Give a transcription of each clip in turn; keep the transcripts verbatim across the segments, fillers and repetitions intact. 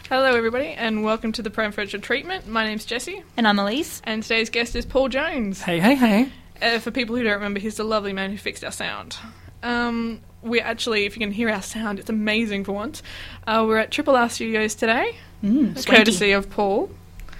Hello everybody and welcome to the Preferential Treatment. My name's Jessie. And I'm Elise. And today's guest is Paul Jones. Hey, hey, hey. Uh, for people who don't remember, he's the lovely man who fixed our sound. Um, we're actually, if you can hear our sound, it's amazing for once. Uh, we're at Triple R Studios today, Mm, courtesy of Paul.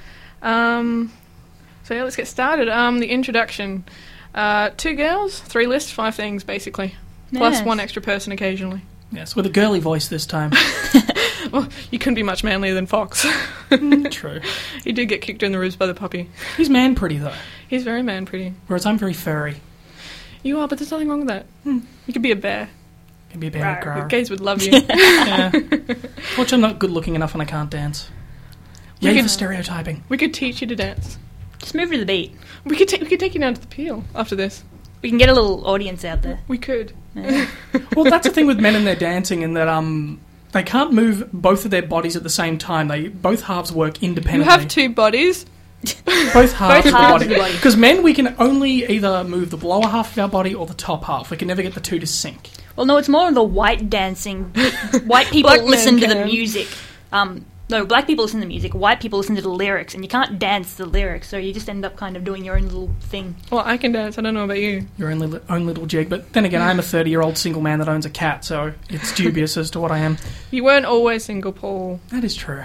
Um, so yeah, let's get started. Um, the introduction. Uh, two girls, three lists, five things basically. Plus Yes. one extra person occasionally. Yes, with a girly voice this time. Well, you couldn't be much manlier than Fox. True. He did get kicked in the ribs by the puppy. He's man pretty, though. He's very man pretty. Whereas I'm very furry. You are, but there's nothing wrong with that. Hmm. You could be a bear. Can be a bear. Rawr, Rawr. the gays would love you. Yeah. Watch, I'm not good looking enough and I can't dance. We Yay could- for stereotyping. We could teach you to dance. Just move to the beat. We could, ta- we could take you down to the Peel after this. We can get a little audience out there. We could. Yeah. Well, that's the thing with men and their dancing, in that um, they can't move both of their bodies at the same time. They both halves work You independently. have two bodies. Both halves Both of the halves of body. the body. Because men, we can only either move the lower half of our body or the top half. We can never get the two to sync. Well, no, it's more of the white dancing. White people Black men listen to the can. music. Um, no, black people listen to the music. White people listen to the lyrics, and you can't dance the lyrics, so you just end up kind of doing your own little thing. Well, I can dance. I don't know about you. Your own, li- own little jig. But then again, I'm a thirty-year-old single man that owns a cat, so it's dubious as to what I am. You weren't always single, Paul. That is true.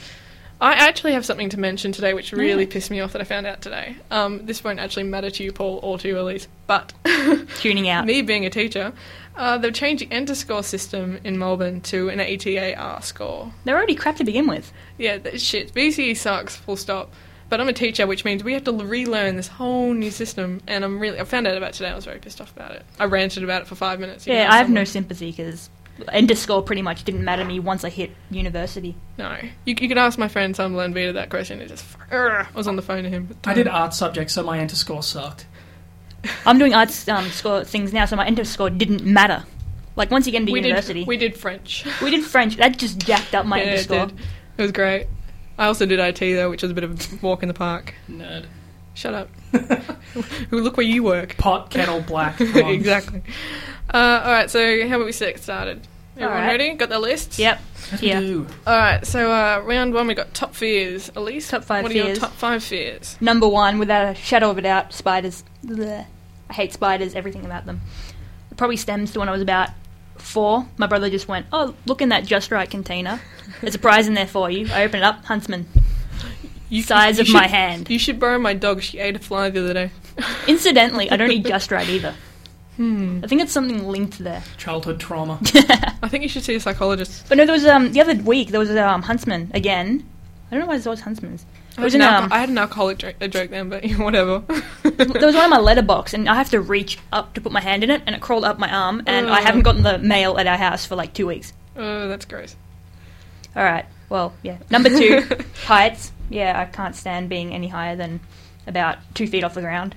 I actually have something to mention today which really Yeah. pissed me off that I found out today. Um, this won't actually matter to you, Paul, or to you, Elise, but Tuning out. me being a teacher, uh, they've changed the Enter score system in Melbourne to an A T A R score. They're already crap to begin with. Yeah, that shit. B C E sucks, full stop. But I'm a teacher, which means we have to relearn this whole new system, and I'm really... I found out about it today, I was very pissed off about it. I ranted about it for five minutes. You Yeah, know, I have no someone- sympathy, because Enter score pretty much didn't matter to me once I hit university. No. You, you could ask my friend Summerland Vita that question, it just... Urgh, I was on the phone to him. I did art subjects, so my enter score sucked. I'm doing arts um, score things now, so my Enter score didn't matter. Like, once you get into we university... Did, we did French. We did French. That just jacked up my Yeah, Enter it score. did. It was great. I also did I T, though, which was a bit of a walk in the park. Nerd. Shut up. Look where you work. Pot, kettle, black. Come on. Exactly. Uh, Alright, so how about we get started? Everyone Alright. ready? Got their lists? Yep. As we Yeah. do. Alright, so uh, round one we got top fears. Elise, Top five what are fears. your top five fears? Number one, without a shadow of a doubt, spiders. Blech. I hate spiders, everything about them. It probably stems to when I was about four. My brother just went, oh, look in that Just Right container. There's a prize in there for you. I open it up, huntsman. You, Size you of my should- hand. You should borrow my dog. She ate a fly the other day. Incidentally, I don't eat Just Right either. Hmm. I think it's something linked there. Childhood trauma. I think you should see a psychologist. But no, there was, um, the other week, there was a um, huntsman again. I don't know why there's always huntsmans. I It was had, in, an alco- um, I had an alcoholic joke, a joke then, but whatever. there was one in my letterbox, and I have to reach up to put my hand in it, and it crawled up my arm, and I Ugh. haven't gotten the mail at our house for like two weeks. Oh, that's gross. All right. Well, yeah. Number two, heights. Yeah, I can't stand being any higher than about two feet off the ground.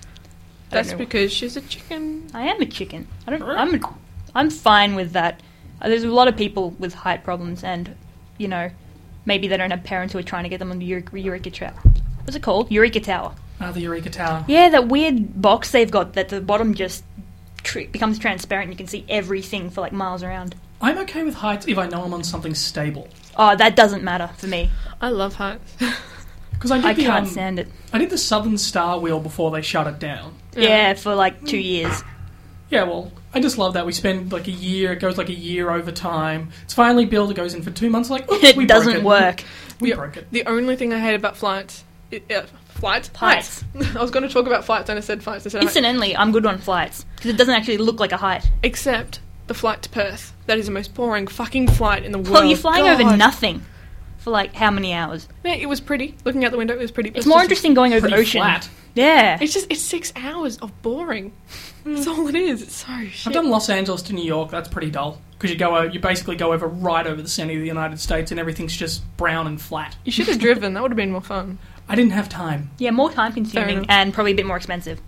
I don't That's know. because she's a chicken. I am a chicken. I don't. I'm. I'm fine with that. Uh, There's a lot of people with height problems, and you know, maybe they don't have parents who are trying to get them on the Eureka, Eureka Tower. What's it called? Eureka Tower. Ah, the Eureka Tower. Yeah, that weird box they've got that the bottom just tr- becomes transparent. You can see everything for like miles around. I'm okay with heights if I know I'm on something stable. Oh, that doesn't matter for me. I love heights. Because I did I the, can't um, stand it. I did the Southern Star Wheel before they shut it down. Yeah, for like two years. Yeah, well, I just love that. We spend like a year, it goes like a year over time. It's finally built, it goes in for two months, like, oops, It we doesn't broke it. work. We Yeah. broke it. The only thing I hate about flights... i- uh, flights? Heights. I was going to talk about flights and I said flights. I said heights. Incidentally, I'm good on flights because it doesn't actually look like a height. Except the flight to Perth. That is the most boring fucking flight in the world. Well, you're flying over God. nothing for like how many hours? Yeah, it was pretty. Looking out the window, it was pretty. It's more interesting going over Pretty ocean. flat. Yeah. It's just, it's six hours of boring. That's all it is. It's so shit. I've done Los Angeles to New York, that's pretty dull. Because you go, o- you basically go over right over the centre of the United States and everything's just brown and flat. You should have driven. That would have been more fun. I didn't have time. Yeah, more time Fair consuming enough. and probably a bit more expensive.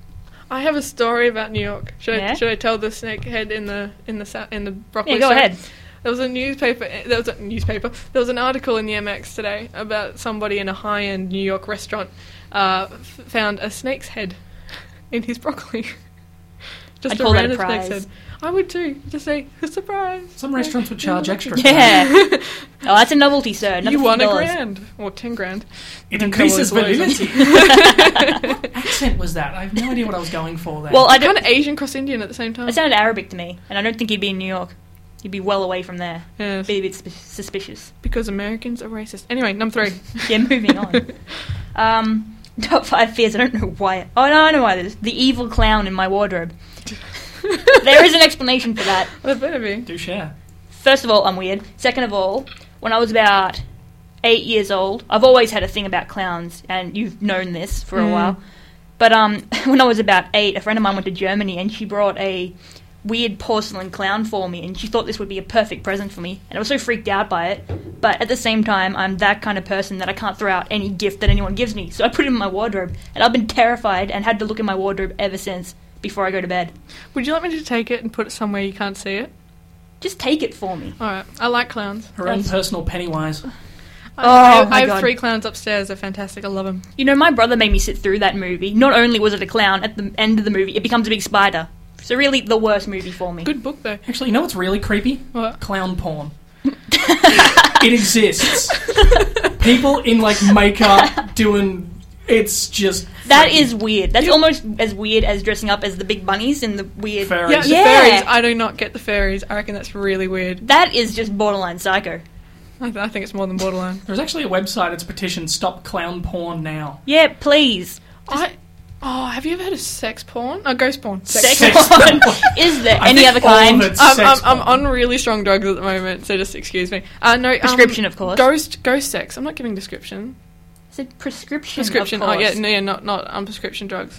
I have a story about New York. Should Yeah? I should I tell the snakehead in the in the sa- in the broccoli? Yeah, go story? ahead. There was a newspaper. There was a newspaper. There was an article in the M X today about somebody in a high-end New York restaurant uh, f- found a snake's head in his broccoli. Just I'd call that a random snake's prize. head. I would too. Just say, surprise. Some restaurants would charge extra. Yeah. Oh, that's a novelty, sir. Another You won a fifty dollars. grand. Or ten grand. It And increases colours validity. What accent was that? I have no idea what I was going for there. Well, I Kind don't. of Asian cross Indian at the same time. It sounded Arabic to me, and I don't think he'd be in New York. He'd be well away from there. Yes. Be a bit sp- suspicious. Because Americans are racist. Anyway, number three. Yeah, moving on. Um, top five fears. I don't know why. Oh no, I know why. This the evil clown in my wardrobe. There is an explanation for that. Well, it better be. Do share. First of all, I'm weird. Second of all, when I was about eight years old, I've always had a thing about clowns, and you've known this for a Mm. while. But um, when I was about eight, a friend of mine went to Germany, and she brought a weird porcelain clown for me, and she thought this would be a perfect present for me, and I was so freaked out by it. But at the same time, I'm that kind of person that I can't throw out any gift that anyone gives me, so I put it in my wardrobe, and I've been terrified and had to look in my wardrobe ever since before I go to bed. Would you like me to take it and put it somewhere you can't see it? Just take it for me. Alright. I like clowns. Her own That's- personal Pennywise. I, Oh, I have, my I have God. three clowns upstairs. They're fantastic. I love them. You know, my brother made me sit through that movie. Not only was it a clown, at the end of the movie, it becomes a big spider. So really, the worst movie for me. Good book, though. Actually, you know what's really creepy? What? Clown porn. It exists. People in like makeup doing. It's just That freaky. is weird. That's You- almost as weird as dressing up as the big bunnies in the weird... Fairies. Yeah, the Yeah. fairies. I do not get the fairies. I reckon that's really weird. That is just borderline psycho. I, th- I think it's more than borderline. There's actually a website. It's a petition. Stop clown porn now. Yeah, please. I. Oh, have you ever heard of sex porn? Oh, ghost porn. Sex, Sex porn. porn. Is there I any think other all of kind? it's I'm, sex I'm, I'm porn. on really strong drugs at the moment, so just excuse me. Uh, no, um, Prescription, of course. Ghost, ghost sex. I'm not giving description. It's a prescription, Prescription. of Oh course. yeah, no, yeah, not not um, prescription drugs.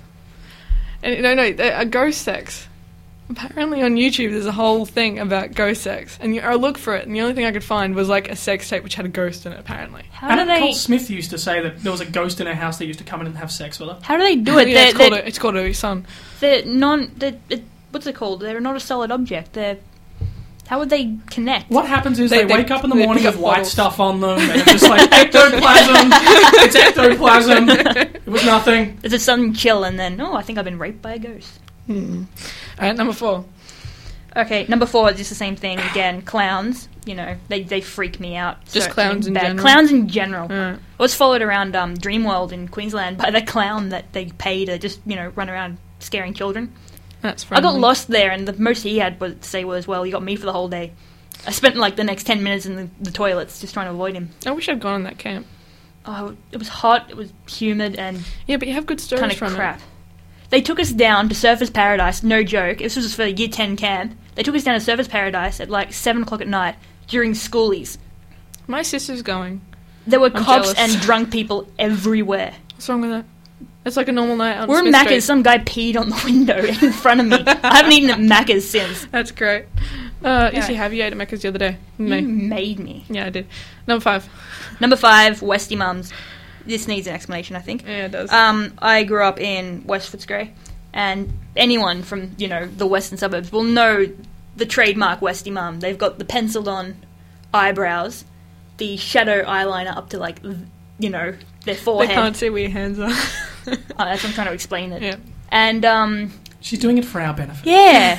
And no, no, they- a ghost sex. Apparently on YouTube, there's a whole thing about ghost sex, and you, I looked for it, and the only thing I could find was like a sex tape which had a ghost in it. Apparently, How do Anna they... Nicole Smith used to say that there was a ghost in her house that used to come in and have sex with her. How do they do it? yeah, they're, it's called they're, a, it's called a son. they're non... They're, it, what's it called? They're not a solid object. They're... How would they connect? What happens is They- they, they- wake up in the they morning pick with up white bottles. stuff on them, and it's just like ectoplasm. It's ectoplasm. It was nothing. There's a sudden chill, and then, oh, I think I've been raped by a ghost. Hmm. All right, number four. Okay, number four is just the same thing again. Clowns, you know, they they freak me out. Just So- clowns in bad. general? Clowns in general. Alright. I was followed around um, Dreamworld in Queensland by the clown that they pay to just, you know, run around scaring children. That's I friendly. got lost there, and the most he had was, to say was, well, you got me for the whole day. I spent like the next ten minutes in the, the toilets just trying to avoid him. I wish I'd gone on that camp. Oh, it was hot, it was humid, and Yeah, but you have good stories kind of from crap. They took us down to Surfers Paradise, no joke. This was for year ten camp. They took us down to Surfers Paradise at like seven o'clock at night during schoolies. it. My sister's going. There were I'm cops jealous. and drunk people everywhere. What's wrong with that? It's like a normal night on We're in Smith Macca's. Street. Some guy peed on the window in front of me. I haven't eaten at Macca's since. That's great. Uh, yes, Yeah. you have. You ate at Mecca's the other day. You Me. made me. Yeah, I did. Number five. Number five, Westie Mums. This needs an explanation, I think. Yeah, it does. Um, I grew up in West Footscray, and anyone from, you know, the western suburbs will know the trademark Westie Mum. They've got the penciled-on eyebrows, the shadow eyeliner up to, like, th- you know, their they forehead. can't see where your hands are. Oh, that's what I'm trying to explain it. yeah. And, um, She's doing it for our benefit. yeah.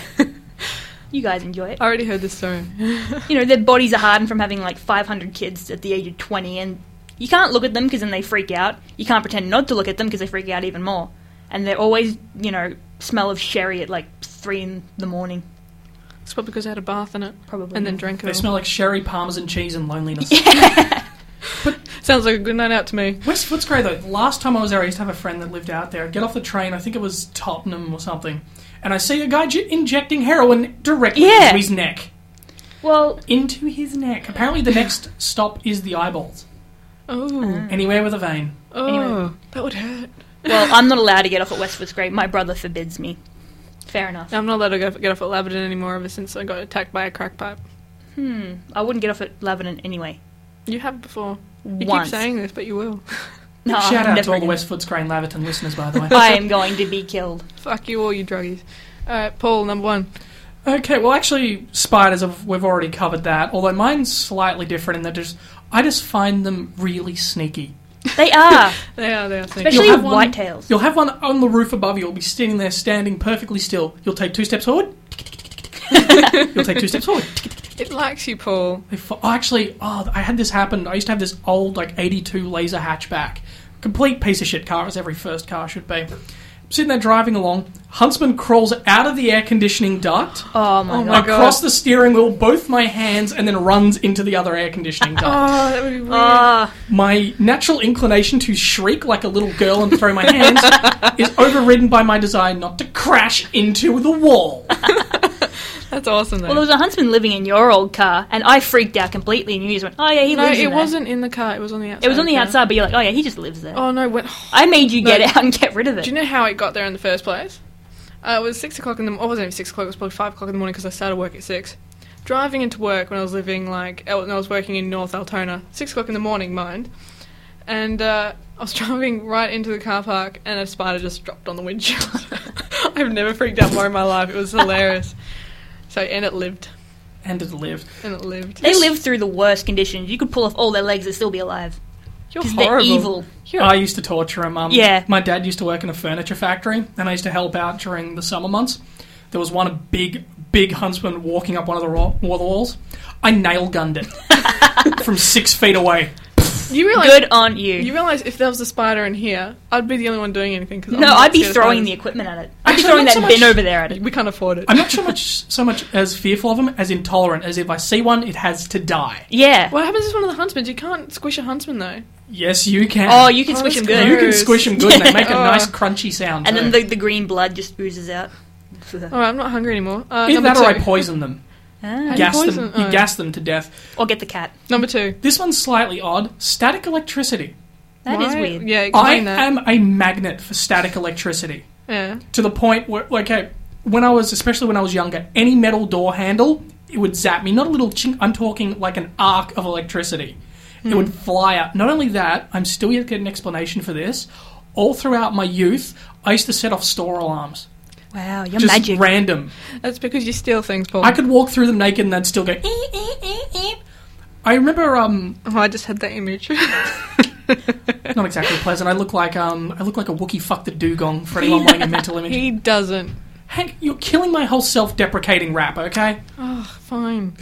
You guys enjoy it. I already heard this story. You know, their bodies are hardened from having, like, five hundred kids at the age of twenty, and you can't look at them because then they freak out. You can't pretend not to look at them because they freak out even more. And they're always, you know, smell of sherry at, like, three in the morning, It's probably because I had a bath in it probably. and then drank it They all. smell like sherry, parmesan cheese, and loneliness. Sounds like a good night out to me. West Footscray, though, last time I was there, I used to have a friend that lived out there. I'd get off the train, I think it was Tottenham or something, and I see a guy j- injecting heroin directly Yeah. into his neck. Well, Into his neck. Apparently the next stop is the eyeballs. Oh. Anywhere with a vein. Oh. Anyway. That would hurt. well, I'm not allowed to get off at West Footscray. My brother forbids me. Fair enough. I'm not allowed to go, get off at Laverton anymore ever since I got attacked by a crack pipe. Hmm. I wouldn't get off at Laverton anyway. You have before. You Once. keep saying this, but you will. No, Shout I'm out never to all the gonna- West Footscray and Laverton listeners, by the way. I am going to be killed. Fuck you all, you druggies. Alright, Paul, number one. Okay, well, actually, spiders, have, we've already covered that, although mine's slightly different in that just, I just find them really sneaky. They are. They are, they are. sneaky. Especially You'll have one- whitetails. You'll have one on the roof above you, you'll be sitting there standing perfectly still. You'll take two steps forward, You'll take two steps forward. It likes you, Paul. They fo- oh, actually, oh, I had this happen. I used to have this old, like, eighty-two laser hatchback. Complete piece of shit car, as every first car should be. Sitting there driving along, Huntsman crawls out of the air conditioning duct, Oh my Oh god. my God. across the steering wheel, both my hands, and then runs into the other air conditioning duct. Oh, that would be weird. Ah, My natural inclination to shriek like a little girl and throw my hands is overridden by my desire not to crash into the wall. That's awesome, though. well, there was a Huntsman living in your old car, and I freaked out completely, and you just went, "Oh yeah, he no, lives in it there." wasn't in the car. It was on the outside. It was on the yeah. outside, but you're like, "Oh yeah, he just lives there." Oh, no. When, I made you get No. out and get rid of it. do you know how it got there in the first place? Uh, it was six o'clock in the... Oh, it wasn't even six o'clock. It was probably five o'clock in the morning because I started work at six. Driving into work when I was living, like... When I was working in North Altona. Six o'clock in the morning, mind. And uh, I was driving right into the car park and a spider just dropped on the windshield. I've never freaked out more in my life. It was hilarious. So, and it lived. And it lived. And it lived. They live through the worst conditions. You could pull off all their legs and still be alive. You're Because they're horrible. evil. You're- I used to torture him. Um, Yeah. My dad used to work in a furniture factory, and I used to help out during the summer months. There was one big, big Huntsman walking up one of the ro- wall walls. I nail gunned it from six feet away. You realise... Good on you. You realise if there was a spider in here, I'd be the only one doing anything. Cause I'm no, not I'd be scared of throwing the spiders. equipment at it. I'd be Actually, throwing not that so bin much- over there at it. We can't afford it. I'm not so much so much as fearful of him as intolerant. As if I see one, it has to die. Yeah. What happens is one of the huntsmen? You can't squish a huntsman, though. Yes, you can. Oh, you can Oh, squish that's them good. You can gross. squish them good, and they make a Oh. nice crunchy sound. And too. then the, the green blood just oozes out. All right, I'm not hungry anymore. Uh, Either number that two. or I poison them, Ah. you gas poison- them, you oh. gas them to death. Or get the cat. Number two. This one's slightly odd. Static electricity. That is Why- weird. Yeah, I explain that. am a magnet for static electricity. Yeah. To the point where, like, okay, when I was, especially when I was younger, any metal door handle, it would zap me. Not a little chink, I'm talking like an arc of electricity. It would fly out. Not only that, I'm still yet to get an explanation for this. All throughout my youth, I used to set off store alarms. Wow, you're Just magic. random. That's because you steal things, Paul. I could walk through them naked and they'd still go, "Ee, ee, ee, ee." I remember, um, Oh, I just had that image. not exactly pleasant. I look like, um, I look like a Wookiee fuck the dugong for anyone wanting a mental image. He doesn't. Hank, you're killing my whole self-deprecating rap, okay? Oh, fine.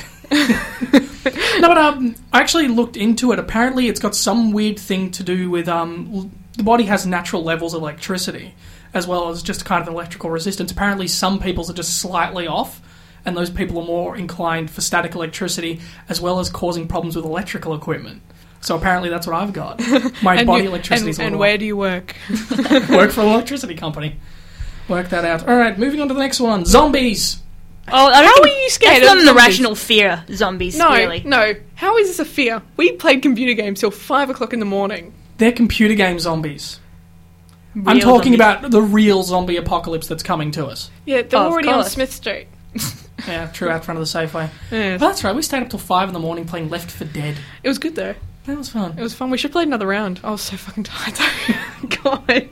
No, but um, I actually looked into it. Apparently, it's got some weird thing to do with um, l- the body has natural levels of electricity, as well as just kind of an electrical resistance. Apparently, some people's are just slightly off, and those people are more inclined for static electricity, as well as causing problems with electrical equipment. So apparently, that's what I've got. My And body you- electricity is And, a and little where do you work? off. Work for an electricity company. Work that out. All right, moving on to the next one. Zombies. Oh, I don't How think- are you scared That's of not an zombies? irrational fear, zombies, No, really. no. How is this a fear? We played computer games till five o'clock in the morning. They're computer game zombies. I'm Real talking zombies. about the real zombie apocalypse that's coming to us. Yeah, they're Oh, of already on course. Smith Street. Yeah, true, out front of the Safeway. Yeah. But that's right, we stayed up till five in the morning playing Left for Dead. It was good though. That was fun. It was fun. We should play another round. I was so fucking tired though. God.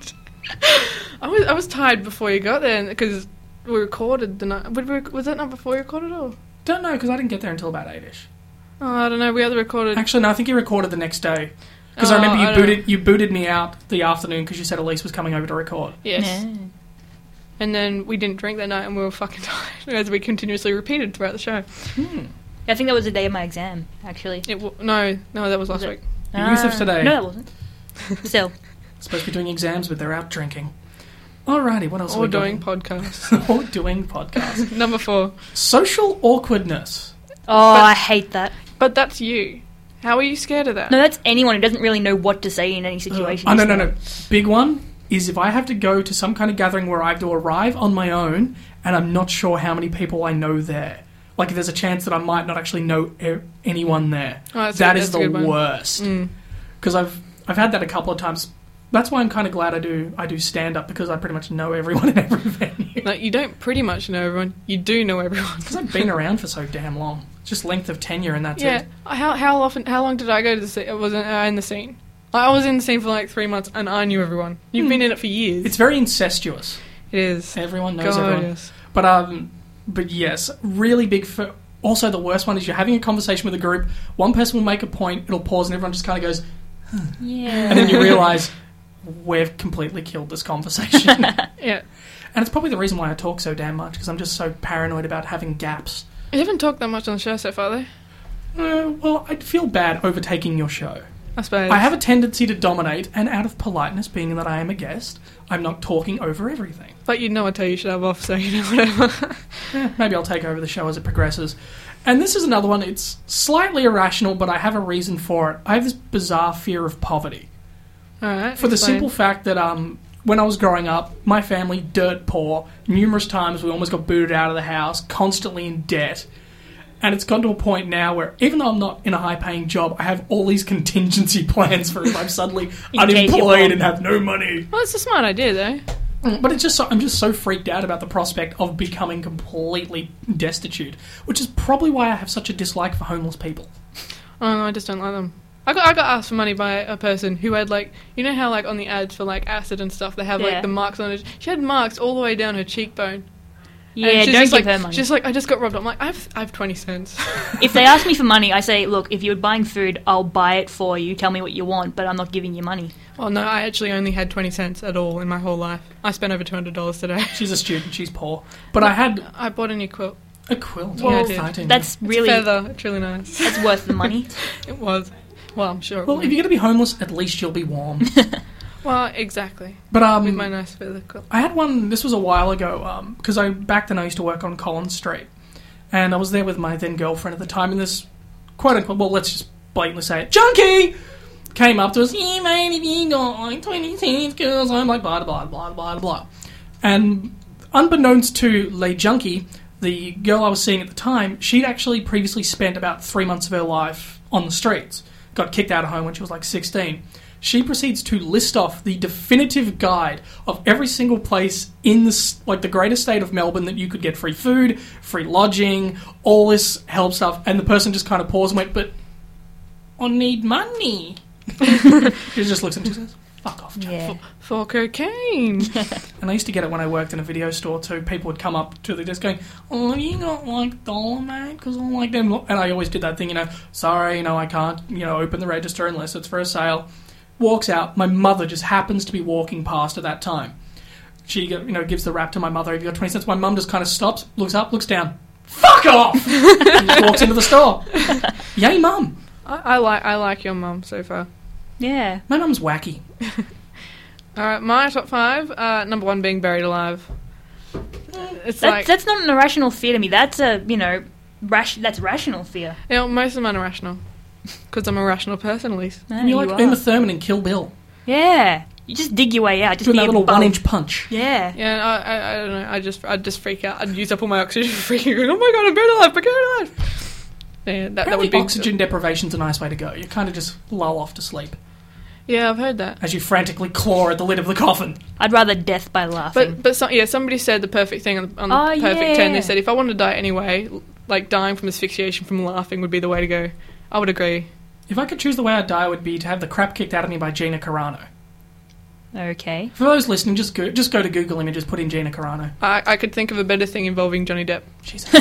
I was I was tired before you got there because we recorded the night. would we- Was that not before you recorded or? Don't know, because I didn't get there until about eight-ish. Oh, I don't know. We either recorded. Actually, no, I think you recorded the next day. Because Oh, I remember you I don't booted you booted me out the afternoon because you said Elise was coming over to record. Yes. Yeah. And then we didn't drink that night and we were fucking tired as we continuously repeated throughout the show. Hmm. I think that was the day of my exam, actually. It w- no, no, that was last Was it? week. The youth of today. No, that wasn't. Still. Supposed to be doing exams, but they're out drinking. Alrighty, what else are Or we doing doing? podcasts. or doing podcasts. Number four. Social awkwardness. Oh, But- I hate that. But that's you. How are you scared of that? No, that's anyone who doesn't really know what to say in any situation. Oh, no, no, no. Big one is if I have to go to some kind of gathering where I have to arrive on my own and I'm not sure how many people I know there. Like, if there's a chance that I might not actually know e- anyone there. Oh, that's That a- is that's a the good one. worst. Mm. Because I've I've had that a couple of times. That's why I'm kind of glad I do I do stand up, because I pretty much know everyone in every venue. Like, you don't pretty much know everyone. You do know everyone. Because I've been around for so damn long. Just length of tenure, and that's Yeah. it. How how often? How long did I go to the scene? I was in, uh, in the scene. I was in the scene for like three months, and I knew everyone. You've Hmm. been in it for years. It's very incestuous. it is. Everyone knows God, everyone. yes. But um, but yes, really big. For, also, the worst one is you're having a conversation with a group. One person will make a point. It'll pause, and everyone just kind of goes, Yeah. and then you realise, we've completely killed this conversation. Yeah. And it's probably the reason why I talk so damn much, because I'm just so paranoid about having gaps. You haven't talked that much on the show so far, though. Uh, well, I'd feel bad overtaking your show. I suppose. I have a tendency to dominate, and out of politeness, being that I am a guest, I'm not talking over everything. But you know I tell you should have off, so you know whatever. Eh, maybe I'll take over the show as it progresses. And this is another one. It's slightly irrational, but I have a reason for it. I have this bizarre fear of poverty. Alright. For the explain. simple fact that um, when I was growing up, my family, dirt poor. Numerous times we almost got booted out of the house, constantly in debt. And it's gotten to a point now where, even though I'm not in a high-paying job, I have all these contingency plans for if I'm suddenly In case you're unemployed wrong. and have no money. Well, it's a smart idea, though. But it's just so, I'm just so freaked out about the prospect of becoming completely destitute, which is probably why I have such a dislike for homeless people. Oh, no, I just don't like them. I got I got asked for money by a person who had, like, you know how, like, on the ads for, like, acid and stuff, they have, Yeah. like, the marks on it. She had marks all the way down her cheekbone. Yeah, And she's don't just give like, her money. She's like, I just got robbed. I'm like, I have, I have twenty cents. If they ask me for money, I say, look, if you're buying food, I'll buy it for you. Tell me what you want, but I'm not giving you money. Well, no, I actually only had twenty cents at all in my whole life. I spent over two hundred dollars today. She's a student, she's poor. But I had I bought a new quilt. a quilt. Well, Oh, I did. exciting. That's It's really feather. It's really nice. that's worth the money. It was. Well, I'm sure it Well, was. if you're going to be homeless, at least you'll be warm. Well, exactly. But um, With my nice feather quilt. I had one. This was a while ago because I back then I used to work on Collins Street, and I was there with my then girlfriend at the time. And this quote unquote, well, let's just blatantly say it, junkie came up to us. Hey mate, if you got like twenty cents, girls, I'm like blah blah blah blah blah. And unbeknownst to Le Junkie, the girl I was seeing at the time, she'd actually previously spent about three months of her life on the streets. Got kicked out of home when she was like sixteen. She proceeds to list off the definitive guide of every single place in the, like the greater state of Melbourne that you could get free food, free lodging, all this help stuff. And the person just kind of paused and went, but I need money. She just looks at me and says, fuck off, Jack. Yeah. For cocaine. And I used to get it when I worked in a video store too. People would come up to the desk going, oh, you got like dollar, mate? Because I like them. And I always did that thing, you know, sorry, you know, I can't, you know, open the register unless it's for a sale. Walks out. My mother just happens to be walking past at that time. She, you know, gives the rap to my mother. Have you got twenty cents? My mum just kind of stops, looks up, looks down. Fuck off! And just walks into the store. Yay, mum. I, I like I like your mum so far. Yeah. My mum's wacky. Alright, my top five. Uh, number one being buried alive. It's That's like, that's not an irrational fear to me. That's a you know, rash. That's rational fear. you know, most of them are irrational. Because I'm a rational person, at least. Ah, And you're you like are. Uma Thurman in Kill Bill. Yeah. You just dig your way out. Just Doing be that little above. one-inch punch. Yeah. Yeah, I, I, I don't know. I just, I'd just freak out. I'd use up all my oxygen freaking going, oh my god, I'm buried alive, I'm buried alive. Yeah, that, that Apparently would be... oxygen deprivation's a nice way to go. You kind of just lull off to sleep Yeah, I've heard that. as you frantically claw at the lid of the coffin. I'd rather death by laughing. But, but some, yeah, somebody said the perfect thing on the, on the Oh, perfect ten. They yeah. said if I wanted to die anyway, like dying from asphyxiation from laughing would be the way to go. I would agree. If I could choose the way I'd die, it would be to have the crap kicked out of me by Gina Carano. Okay. For those listening, just go, just go to Google Images, put in Gina Carano. I, I could think of a better thing involving Johnny Depp. Jesus.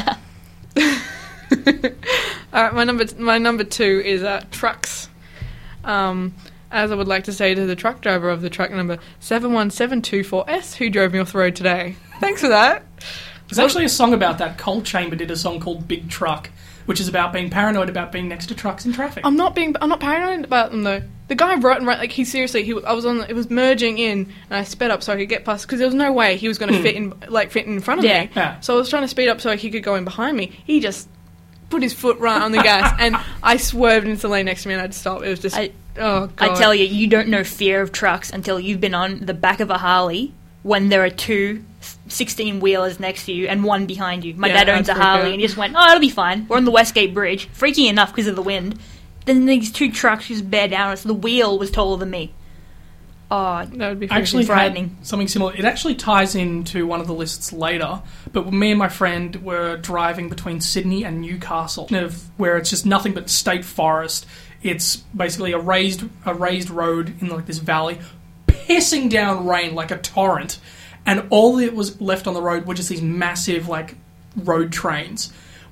Alright, my number my number two is uh, trucks. Um, as I would like to say to the truck driver of the truck number seven one seven two four S who drove me off the road today. Thanks for that. There's actually a song about that. Cold Chamber did a song called Big Truck, which is about being paranoid about being next to trucks in traffic. I'm not being I'm not paranoid about them though. The guy wrote and wrote like he seriously he I was on it was merging in and I sped up so I could get past because there was no way he was going to fit in like fit in front of Yeah. me. Yeah. So I was trying to speed up so he could go in behind me. He just put his foot right on the gas and I swerved into the lane next to me and I had to stop. It was just I- oh god. I tell you, you don't know fear of trucks until you've been on the back of a Harley when there are two sixteen-wheelers next to you and one behind you. My Yeah, dad owns I'd a freak Harley out. and he just went, oh, it'll be fine. We're on the Westgate Bridge. Freaky enough because of the wind. Then these two trucks just bear down on us. The wheel was taller than me. Oh, That would be I actually frightening. had something similar. It actually ties into one of the lists later, but me and my friend were driving between Sydney and Newcastle, of- where it's just nothing but state forest. It's basically a raised a raised road in like this valley, pissing down rain like a torrent, and all that was left on the road were just these massive like road trains.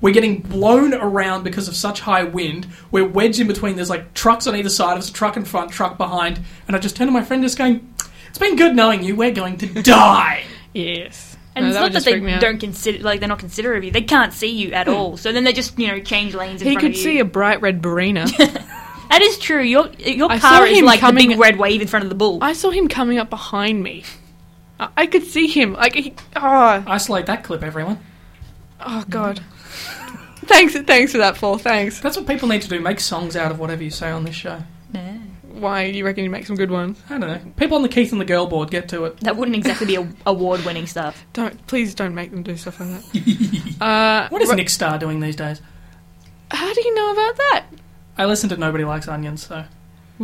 We're getting blown around because of such high wind. We're wedged in between. There's like trucks on either side of us, truck in front, truck behind. And I just turned to my friend just going, it's been good knowing you. We're going to die. Yes. And No, it's that not would that just they freak me out. don't consider, like they're not considerate of you. They can't see you at all. So then they just, you know, change lanes in He front could of you. see a bright red Barina. That is true. Your your I saw car is him like the coming- big red wave in front of the bull. I saw him coming up behind me. I, I could see him. Like, he, oh, Isolate that clip, everyone. oh God. thanks, thanks for that, Paul. Thanks. That's what people need to do. Make songs out of whatever you say on this show. Nah. Why, you reckon you make some good ones? I don't know. People on the Keith and the Girl board, get to it. That wouldn't exactly be a award-winning stuff. Don't, please don't make them do stuff like that. uh, What is ri- Nick Starr doing these days? How do you know about that? I listen to Nobody Likes Onions, so... Ooh.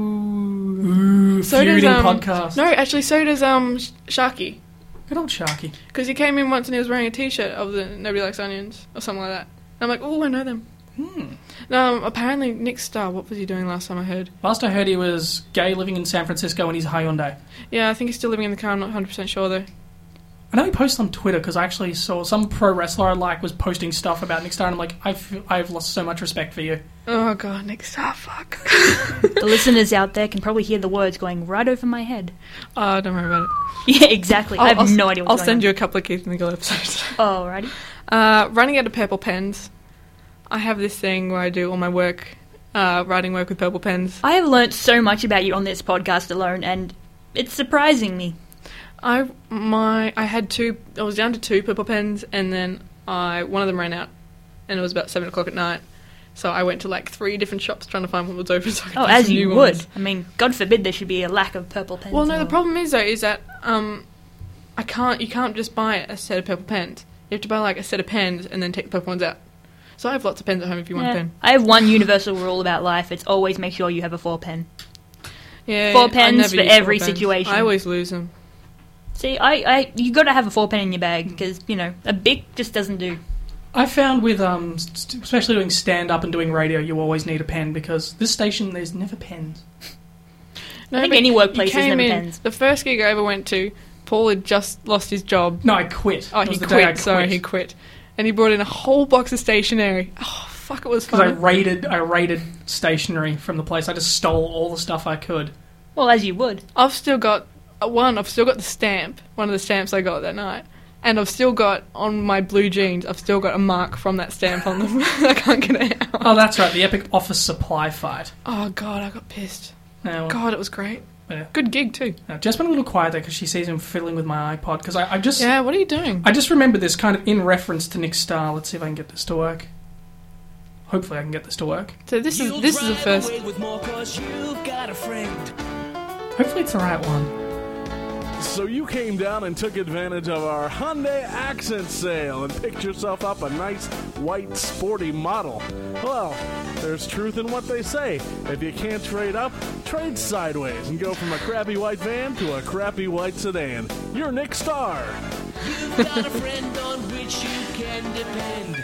Ooh, So does, feuding um, podcast. No, actually, so does um Sh- Sharky. Good old Sharky. Because he came in once and he was wearing a T-shirt of the Nobody Likes Onions or something like that. And I'm like, oh, I know them. Hmm. No, um, apparently Nick Starr. What was he doing last time I heard? Last I heard he was gay, living in San Francisco, and he's a Hyundai. Yeah, I think he's still living in the car. I'm not one hundred percent sure though. I know he posts on Twitter because I actually saw some pro wrestler I like was posting stuff about Nick Starr, and I'm like, I've, I've lost so much respect for you. Oh God, Nick Starr, fuck. The listeners out there can probably hear the words going right over my head. Oh, don't worry about it. Yeah, exactly. I have I'll, no idea what's I'll going send on. you a couple of Keith and the Girl episodes. Alrighty. Uh, running out of purple pens. I have this thing where I do all my work, uh, writing work with purple pens. I have learnt so much about you on this podcast alone, and it's surprising me. I my I had two. I was down to two purple pens, and then I one of them ran out, and it was about seven o'clock at night. So I went to like three different shops trying to find one that was open. So I could Oh, buy as some you new would. ones. I mean, God forbid there should be a lack of purple pens. Well, no, in the world. problem is though is that um, I can't. You can't just buy a set of purple pens. You have to buy like a set of pens and then take the purple ones out. So I have lots of pens at home if you want Yeah. a pen. I have one universal rule about life. It's always make sure you have a four pen. Yeah, Four I pens never for use four every pens. situation. I always lose them. See, I, I you got to have a four pen in your bag because, you know, a Bic just doesn't do. I found with, um, st- especially doing stand-up and doing radio, you always need a pen because this station, there's never pens. No, I think but any you workplace is came never in, pens. The first gig I ever went to, Paul had just lost his job. No, I quit. Oh, It he was the quit. day I quit. Sorry, he quit. And he brought in a whole box of stationery. Oh, fuck, it was Because I fun. raided, I raided stationery from the place. I just stole all the stuff I could. Well, as you would. I've still got, uh, one, I've still got the stamp, one of the stamps I got that night. And I've still got, on my blue jeans, I've still got a mark from that stamp on them. I can't get it out. Oh, that's right, the epic office supply fight. Oh, God, I got pissed. Yeah, well, God, it was great. yeah. Good gig, too. No, Jess went a little quiet there because she sees him fiddling with my iPod. Because I, I just, Yeah, what are you doing? I just remembered this kind of in reference to Nick Starr. Let's see if I can get this to work. Hopefully, I can get this to work. So this is this is the first. With more 'cause you've got a friend. Hopefully, it's the right one. So you came down and took advantage of our Hyundai Accent sale and picked yourself up a nice, white, sporty model. Well, there's truth in what they say. If you can't trade up, trade sideways and go from a crappy white van to a crappy white sedan. You're Nick Starr. You've got a friend on which you can depend.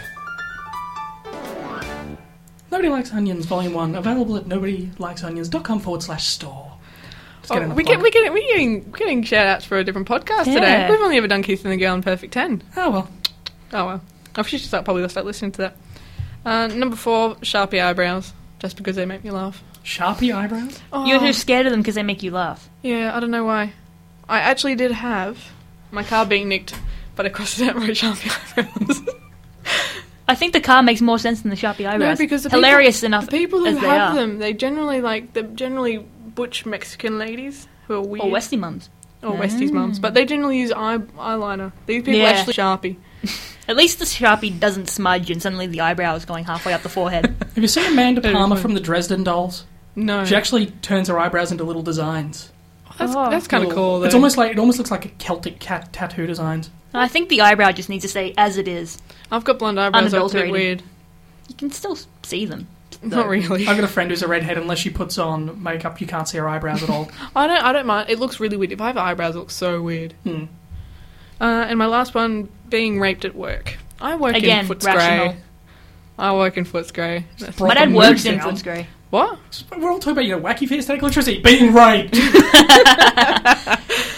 Nobody Likes Onions, Volume one, available at nobodylikesonions.com forward slash store. Just Oh, getting a we plug. get, we're getting we're getting we're getting shout outs for a different podcast Yeah. today. We've only ever done Keith and the Girl and Perfect Ten. Oh, well. Oh well, I should start probably start listening to that. Uh, number four, Sharpie eyebrows, just because they make me laugh. Sharpie eyebrows? Oh, You're just scared of them because they make you laugh. yeah, I don't know why. I actually did have my car being nicked, but I crossed it out and wrote Sharpie eyebrows. I think the car makes more sense than the Sharpie eyebrows. No, because the hilarious people, enough the people who as they have are. them, they generally like they're generally butch Mexican ladies who are weird. Or Westie mums. Or Westies mums, but they generally use eye, eyeliner. These people Yeah. actually Sharpie. At least the Sharpie doesn't smudge and suddenly the eyebrow is going halfway up the forehead. Have you seen Amanda Very Palmer funny. from the Dresden Dolls? No, She actually turns her eyebrows into little designs. that's Oh. that's kind of Little- cool. Though. It's almost like, it almost looks like a Celtic cat tattoo designs. I think the eyebrow just needs to stay as it is. I've got blonde eyebrows. So it's a bit Unadulterated. weird. You can still s- see them. Not really. I've got a friend who's a redhead. Unless she puts on makeup, you can't see her eyebrows at all. I don't. I don't mind. It looks really weird. If I have eyebrows, it looks so weird. Hmm. Uh, and my last one, being raped at work. I work Again, in Footscray. rational. I work in Footscray. That's- Brought My dad the works mood in down. Footscray. What? We're all talking about, you know, wacky fears, take electricity, being raped.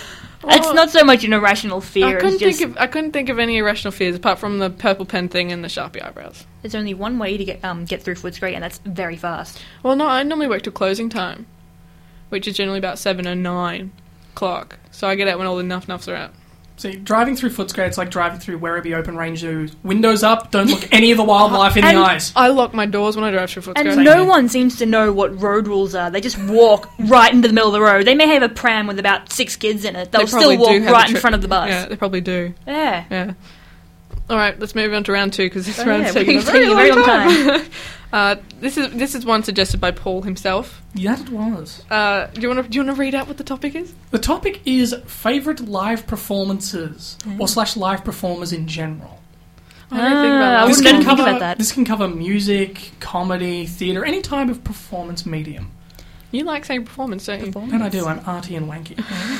It's not so much an irrational fear. I couldn't it's just, think of I couldn't think of any irrational fears apart from the purple pen thing and the Sharpie eyebrows. There's only one way to get um get through Footscray, and that's very fast. Well, no, I normally work till closing time, which is generally about seven or nine o'clock. So I get out when all the nuff nuffs are out. See, driving through Footscray, it's like driving through Werribee Open Range Zoo. Windows up, don't look any of the wildlife in And the eyes. I lock my doors when I drive through Footscray. And Same no here. one seems to know what road rules are. They just walk right into the middle of the road. They may have a pram with about six kids in it. They'll They probably still do walk have a right in tri- front of the bus. Yeah, they probably do. Yeah. Yeah. All right, let's move on to round two because this Oh, round's yeah, taking a it's very, taking a very long long time. uh, this is this is one suggested by Paul himself. Yeah, it was. Uh, do you want to do you want to read out what the topic is? The topic is favourite live performances, or slash live performers in general. I don't think about Ah, I that. This wouldn't can, even think cover, about that. this can cover music, comedy, theatre, any type of performance medium. You like saying performance, don't you? And I do, I'm arty and wanky.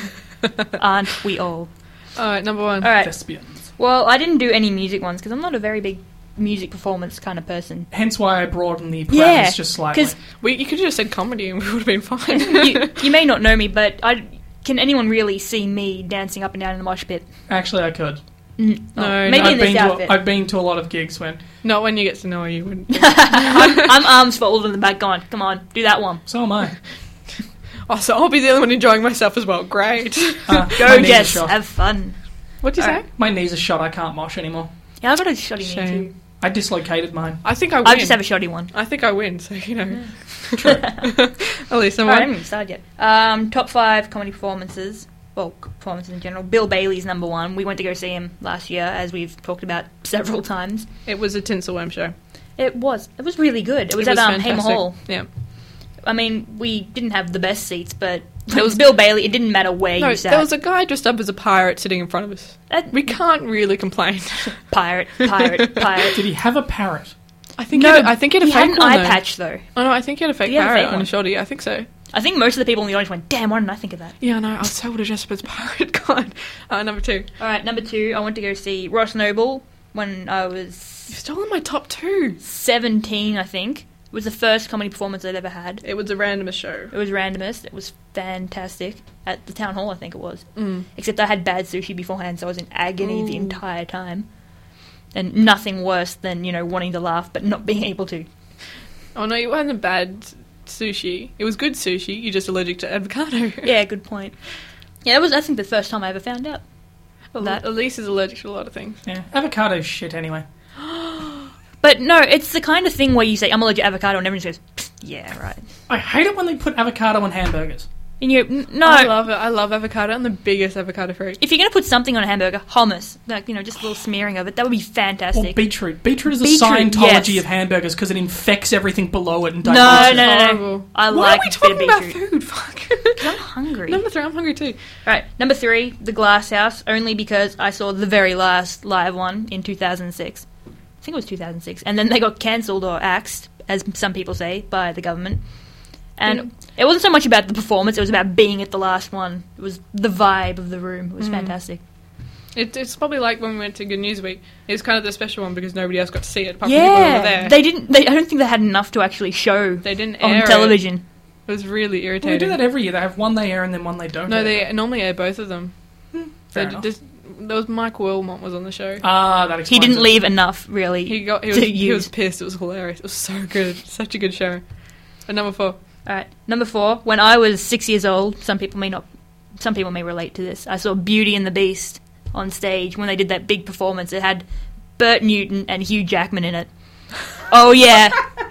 Aren't we all? All right, number one. All right. Thespians. Well, I didn't do any music ones because I'm not a very big music performance kind of person. Hence why I broadened the parameters Yeah, just slightly. because We, you could have just said comedy and we would have been fine. you, you may not know me, but I can anyone really see me dancing up and down in the mosh pit? Actually, I could. Mm, No, oh, no. maybe I've in this been, to outfit. a, I've been to a lot of gigs when... Not when you get to know her, you wouldn't. I'm, I'm arms folded in the back going, come on, do that one. So am I. Oh, so I'll be the only one enjoying myself as well. Great. Uh, Go, my knees are Jess, shot. have fun. What'd you All say? right. My knees are shot. I can't mosh anymore. Yeah, I've got a shoddy knee Shame. too. I dislocated mine. I think I win. I just have a shoddy one. I think I win, so you know. True. At least I'm Alright, I one. haven't even started yet. Um, top five comedy performances. Well, performances in general. Bill Bailey's number one. We went to go see him last year, as we've talked about several times. It was a Tinselworm show. It was. It was really good. It was It at um, Hamer fantastic. Hall. Yeah. I mean, we didn't have the best seats, but it was Bill Bailey. It didn't matter where No, you sat. there was a guy dressed up as a pirate sitting in front of us. That- We can't really complain. pirate, pirate, pirate. Did he have a parrot? I think No, he had, I think he had a he fake had an one, eye though. patch though. Oh no, I think he had a fake He had a parrot fake on one. his shoulder. Yeah, I think so. I think most of the people in the audience went, "Damn, why didn't I think of that?" Yeah, no, I was so would have dressed up as a pirate. God. Uh, number two. All right, number two. I went to go see Ross Noble when I was You've stolen my top two. seventeen, I think. It was the first comedy performance I'd ever had. It was a randomest show. It was randomest. It was fantastic. At the town hall, I think it was. Mm. Except I had bad sushi beforehand, so I was in agony the Ooh. entire time. And nothing worse than, you know, wanting to laugh but not being able to. Oh no, you wasn't bad sushi. It was good sushi. You're just allergic to avocado. Yeah, good point. Yeah, it was, I think, the first time I ever found out. Well, that. Elise is allergic to a lot of things. Yeah. Avocado's shit anyway. But no, it's the kind of thing where you say, I'm allergic to avocado, and everyone says, "Pfft, yeah, right. I hate it when they put avocado on hamburgers. And you go, "N- no. I love it. I love avocado. I'm the biggest avocado freak. If you're going to put something on a hamburger, hummus, like, you know, just a little smearing of it, that would be Or fantastic. beetroot. Beetroot is a Beetroot, Scientology yes. of hamburgers because it infects everything below it and No, digests no, it. no, no. Horrible. I Why like are we a bit talking of about beetroot. food? Fuck. I'm hungry. Number three. I'm hungry too. Right, number three, The Glass House, only because I saw the very last live one in two thousand six. I think it was two thousand six. And then they got cancelled or axed, as some people say, by the government. And Mm. it wasn't so much about the performance, it was about being at the last one. It was the vibe of the room. It was Mm. fantastic. It, it's probably like when we went to Good News Week. It was kind of the special one because nobody else got to see it apart from people who were Yeah, there. they didn't. They, I don't think they had enough to actually show They didn't on air It. television. It was really Well, they irritating. do that every year. They have one they air and then one they don't No, air. they normally air both of them. Fair They enough. just, there was Mike Wilmot was on the show. Ah, that He explains didn't it. leave enough, really. He got he to was, he was use. pissed. It was hilarious. It was so good. Such a good show. And number four. All right, number four. When I was six years old, some people may not, some people may relate to this. I saw Beauty and the Beast on stage when they did that big performance. It had Burt Newton and Hugh Jackman in it. Oh yeah,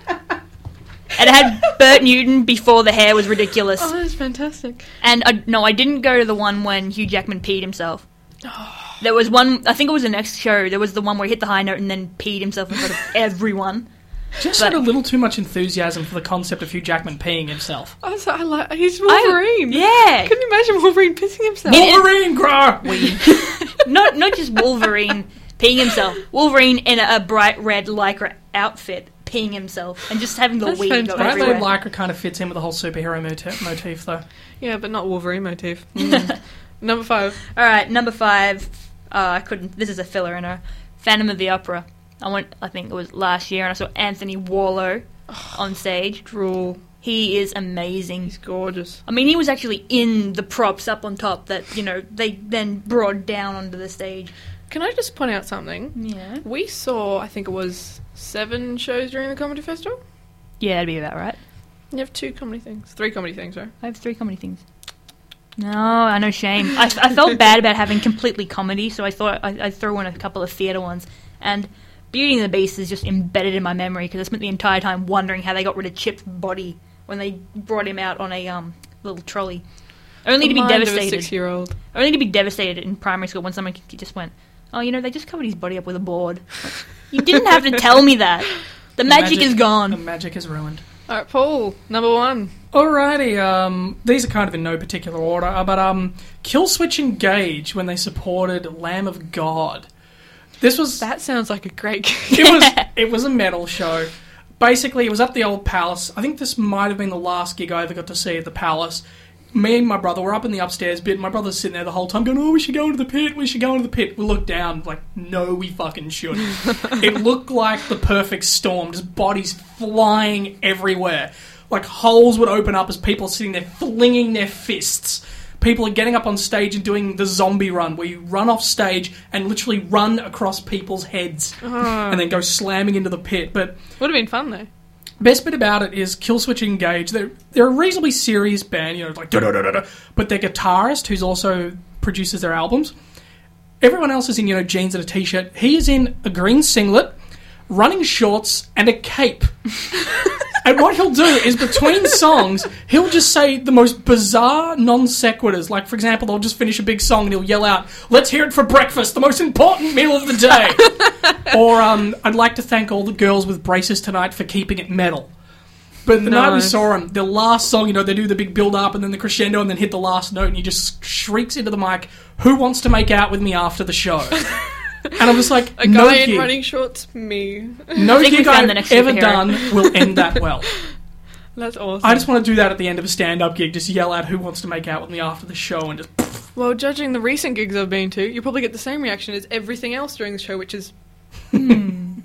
and it had Burt Newton before the hair was ridiculous. Oh, that's fantastic. And I, no, I didn't go to the one when Hugh Jackman peed himself. There was one. I think it was the next show. There was the one where he hit the high note and then peed himself in front of everyone. Just But- had a little too much enthusiasm for the concept of Hugh Jackman peeing himself. I, was, I like. He's Wolverine. Yeah. Can you imagine Wolverine pissing himself? It- Wolverine, grah! not not just Wolverine peeing himself. Wolverine in a, a bright red lycra outfit peeing himself and just having the That's weed go fantastic. Bradley everywhere. Lycra kind of fits in with the whole superhero motif, motif though. Yeah, but not Wolverine motif. Number five. All right, number five. Uh, I couldn't. This is a filler in a Phantom of the Opera. I went. I think it was last year, and I saw Anthony Warlow on stage. Drool. He is amazing. He's gorgeous. I mean, he was actually in the props up on top that, you know, they then brought down onto the stage. Can I just point out something? Yeah. We saw, I think it was seven shows during the comedy festival. Yeah, that'd be about right. You have two comedy things. Three comedy things, right? I have three comedy things. No, I know shame. I, I felt bad about having completely comedy, so I thought I, I'd throw in a couple of theatre ones. And Beauty and the Beast is just embedded in my memory because I spent the entire time wondering how they got rid of Chip's body when they brought him out on a um, little trolley. Only to be devastated. Six-year-old. Only to be devastated in primary school when someone just went, "Oh, you know, they just covered his body up with a board." You didn't have to tell me that. The, the magic, magic is gone. The magic is ruined. All right, Paul, number one. Alrighty, um, these are kind of in no particular order, uh, but um, Killswitch Engage when they supported Lamb of God. This was That sounds like a great it was it was a metal show. Basically, it was at the old Palace. I think this might have been the last gig I ever got to see at the Palace. Me and my brother were up in the upstairs bit. My brother's sitting there the whole time going, "Oh, we should go into the pit, we should go into the pit." We looked down, like, no, we fucking shouldn't. It looked like the perfect storm, just bodies flying everywhere. Like, holes would open up as people are sitting there flinging their fists. People are getting up on stage and doing the zombie run, where you run off stage and literally run across people's heads Oh. and then go slamming into the pit. But Would have been fun, though. best bit about it is Killswitch Engage. They're, they're a reasonably serious band, you know, like da-da-da-da-da, but their guitarist, who's also produces their albums, everyone else is in, you know, jeans and a t-shirt. He is in a green singlet, running shorts, and a cape. And what he'll do is, between songs, he'll just say the most bizarre non-sequiturs. Like, for example, they'll just finish a big song and he'll yell out, "Let's hear it for breakfast, the most important meal of the day." Or, um, "I'd like to thank all the girls with braces tonight for keeping it metal." But the night we Nice. saw him, the last song, you know, they do the big build-up and then the crescendo and then hit the last note and he just shrieks into the mic, "Who wants to make out with me after the show?" And I'm just like, A no guy in gig, running shorts, me. no I think we gig found I've the next ever superhero. done will end that well. That's awesome. I just want to do that at the end of a stand-up gig, just yell out "Who wants to make out with me after the show," and just... Well, judging the recent gigs I've been to, you probably get the same reaction as everything else during the show, which is, I'm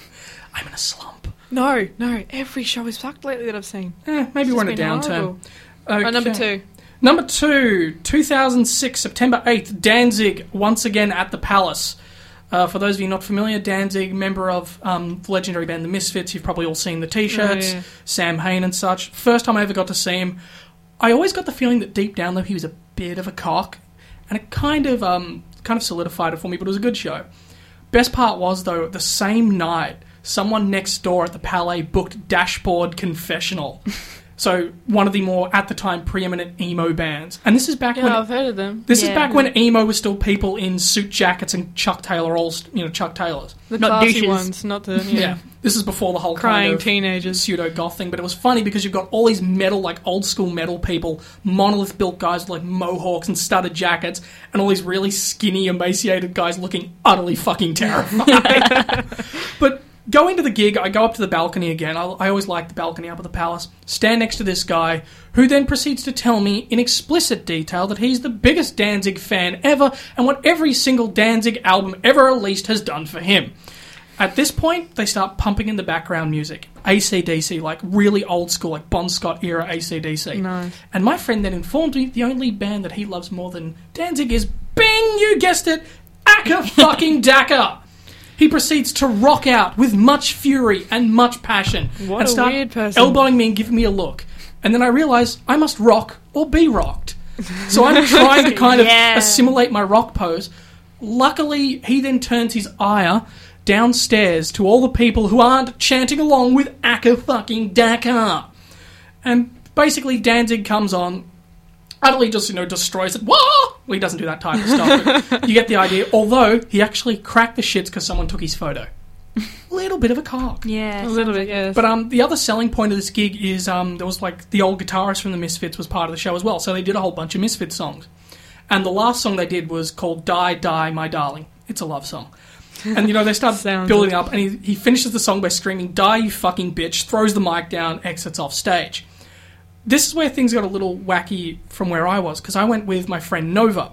in a slump. no, no, every show is fucked lately that I've seen. Eh, maybe It's we're in a just been downturn. horrible. Okay. Right, number two. Number two, two thousand six, September eighth, Danzig, once again at the Palace. Uh, for those of you not familiar, Danzig, member of um, the legendary band The Misfits. You've probably all seen the T-shirts, Oh, yeah. Sam Hain and such. First time I ever got to see him, I always got the feeling that deep down, though, he was a bit of a cock. And it kind of um, kind of solidified it for me, but it was a good show. Best part was, though, the same night, someone next door at the Palais booked Dashboard Confessional. So, one of the more, at the time, preeminent emo bands. And this is back Yeah, when... I've heard of them. This is Yeah. back when emo was still people in suit jackets and Chuck Taylor, all you know, Chuck Taylors. The Not classy douches. ones, not the Yeah. yeah. This is before the whole crying kind of teenagers. pseudo goth thing. But it was funny because you've got all these metal, like old school metal people, monolith built guys with like mohawks and studded jackets, and all these really skinny, emaciated guys looking utterly fucking terrified. But going to the gig, I go up to the balcony again. I, I always like the balcony up at the Palace. Stand next to this guy, who then proceeds to tell me in explicit detail that he's the biggest Danzig fan ever, and what every single Danzig album ever released has done for him. At this point, they start pumping in the background music. A C D C, like really old school, like Bon Scott era A C D C. Nice. And my friend then informed me the only band that he loves more than Danzig is, bing, you guessed it, Akka fucking Daka. He proceeds to rock out with much fury and much passion. What and a start weird person. elbowing me and giving me a look. And then I realise I must rock or be rocked. So I'm trying to kind of Yeah. assimilate my rock pose. Luckily, he then turns his ire downstairs to all the people who aren't chanting along with Akka fucking Daka. And basically Danzig comes on, utterly just, you know, destroys it. Wah! Well, he doesn't do that type of stuff, but you get the idea. Although, he actually cracked the shits because someone took his photo. Little bit of a cock. Yeah. A little bit, yes. But um, the other selling point of this gig is um, there was like the old guitarist from the Misfits was part of the show as well, so they did a whole bunch of Misfits songs. And the last song they did was called Die, Die, My Darling. It's a love song. And, you know, they start Sounds building it. up, and he, he finishes the song by screaming, "Die, you fucking bitch," throws the mic down, exits off stage. This is where things got a little wacky from where I was, because I went with my friend Nova.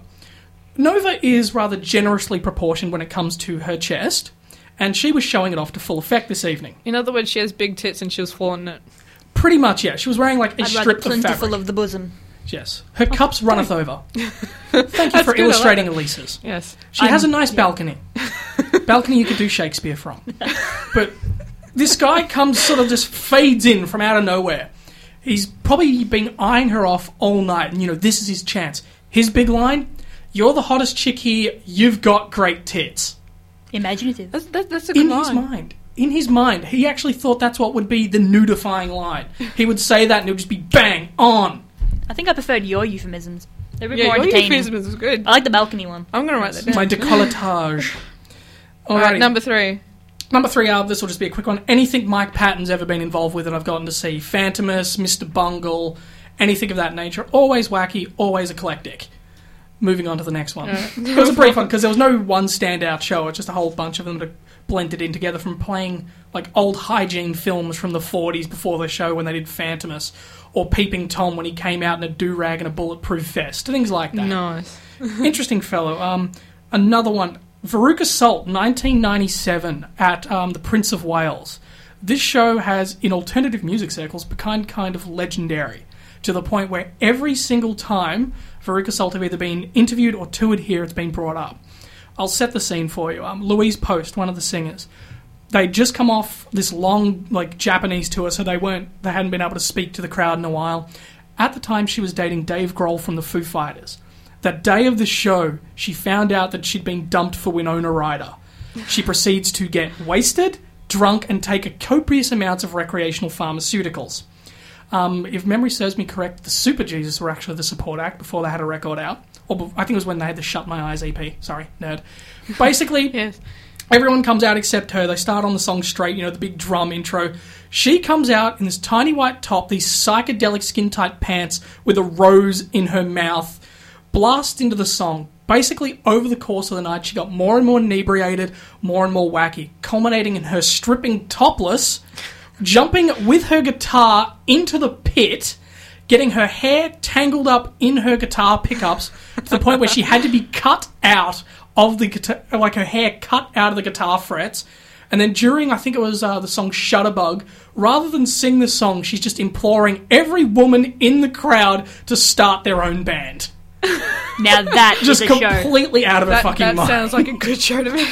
Nova is rather generously proportioned when it comes to her chest, and she was showing it off to full effect this evening. In other words, she has big tits and she was flaunting it. Pretty much, yeah. She was wearing like a I'd rather strip of fabric. plentiful of the bosom. Yes. Her cups runneth over. Thank you That's for good, I illustrating like Elisa's. Yes. She I'm- has a nice yeah. balcony. Balcony you could do Shakespeare from. But this guy comes, sort of just fades in from out of nowhere. He's probably been eyeing her off all night, and you know, this is his chance. His big line, you're the hottest chick here, you've got great tits. Imaginative. That's, that, that's a good In line. his mind. In his mind, he actually thought that's what would be the nudifying line. He would say that and it would just be bang, on. I think I preferred your euphemisms. They're a bit Yeah, more your entertaining. euphemism was good. I like the balcony one. I'm going to write that down. My decolletage. All right, Alrighty. number three. Number three, uh, this will just be a quick one. Anything Mike Patton's ever been involved with that I've gotten to see. Phantomus, Mister Bungle, anything of that nature. Always wacky, always eclectic. Moving on to the next one. Yeah. It was a brief one because there was no one standout show. It's just a whole bunch of them that blended in together from playing like old hygiene films from the forties before the show when they did Phantomus, or Peeping Tom when he came out in a do-rag and a bulletproof vest. Things like that. Nice. Interesting fellow. Um, another one, Veruca Salt, nineteen ninety-seven, at um, the Prince of Wales. This show has, in alternative music circles, become kind of legendary, to the point where every single time Veruca Salt have either been interviewed or toured here, it's been brought up. I'll set the scene for you. Um, Louise Post, one of the singers, they'd just come off this long, like, Japanese tour, so they weren't, they hadn't been able to speak to the crowd in a while. At the time, she was dating Dave Grohl from the Foo Fighters. That day of the show, she found out that she'd been dumped for Winona Ryder. She proceeds to get wasted, drunk, and take a copious amounts of recreational pharmaceuticals. Um, if memory serves me correct, the Super Jesus were actually the support act before they had a record out. Or be- I think it was when they had the Shut My Eyes E P. Sorry, nerd. Basically, Yes. everyone comes out except her. They start on the song straight, you know, the big drum intro. She comes out in this tiny white top, these psychedelic skin-tight pants with a rose in her mouth, blasts into the song. Basically, over the course of the night, she got more and more inebriated, more and more wacky, culminating in her stripping topless, jumping with her guitar into the pit, getting her hair tangled up in her guitar pickups to the point where she had to be cut out of the guitar, like her hair cut out of the guitar frets. And then during, I think it was uh, the song Shutterbug, rather than sing the song, she's just imploring every woman in the crowd to start their own band. Now that Just is a show. completely out of her That, fucking that mind. sounds like a good show to me.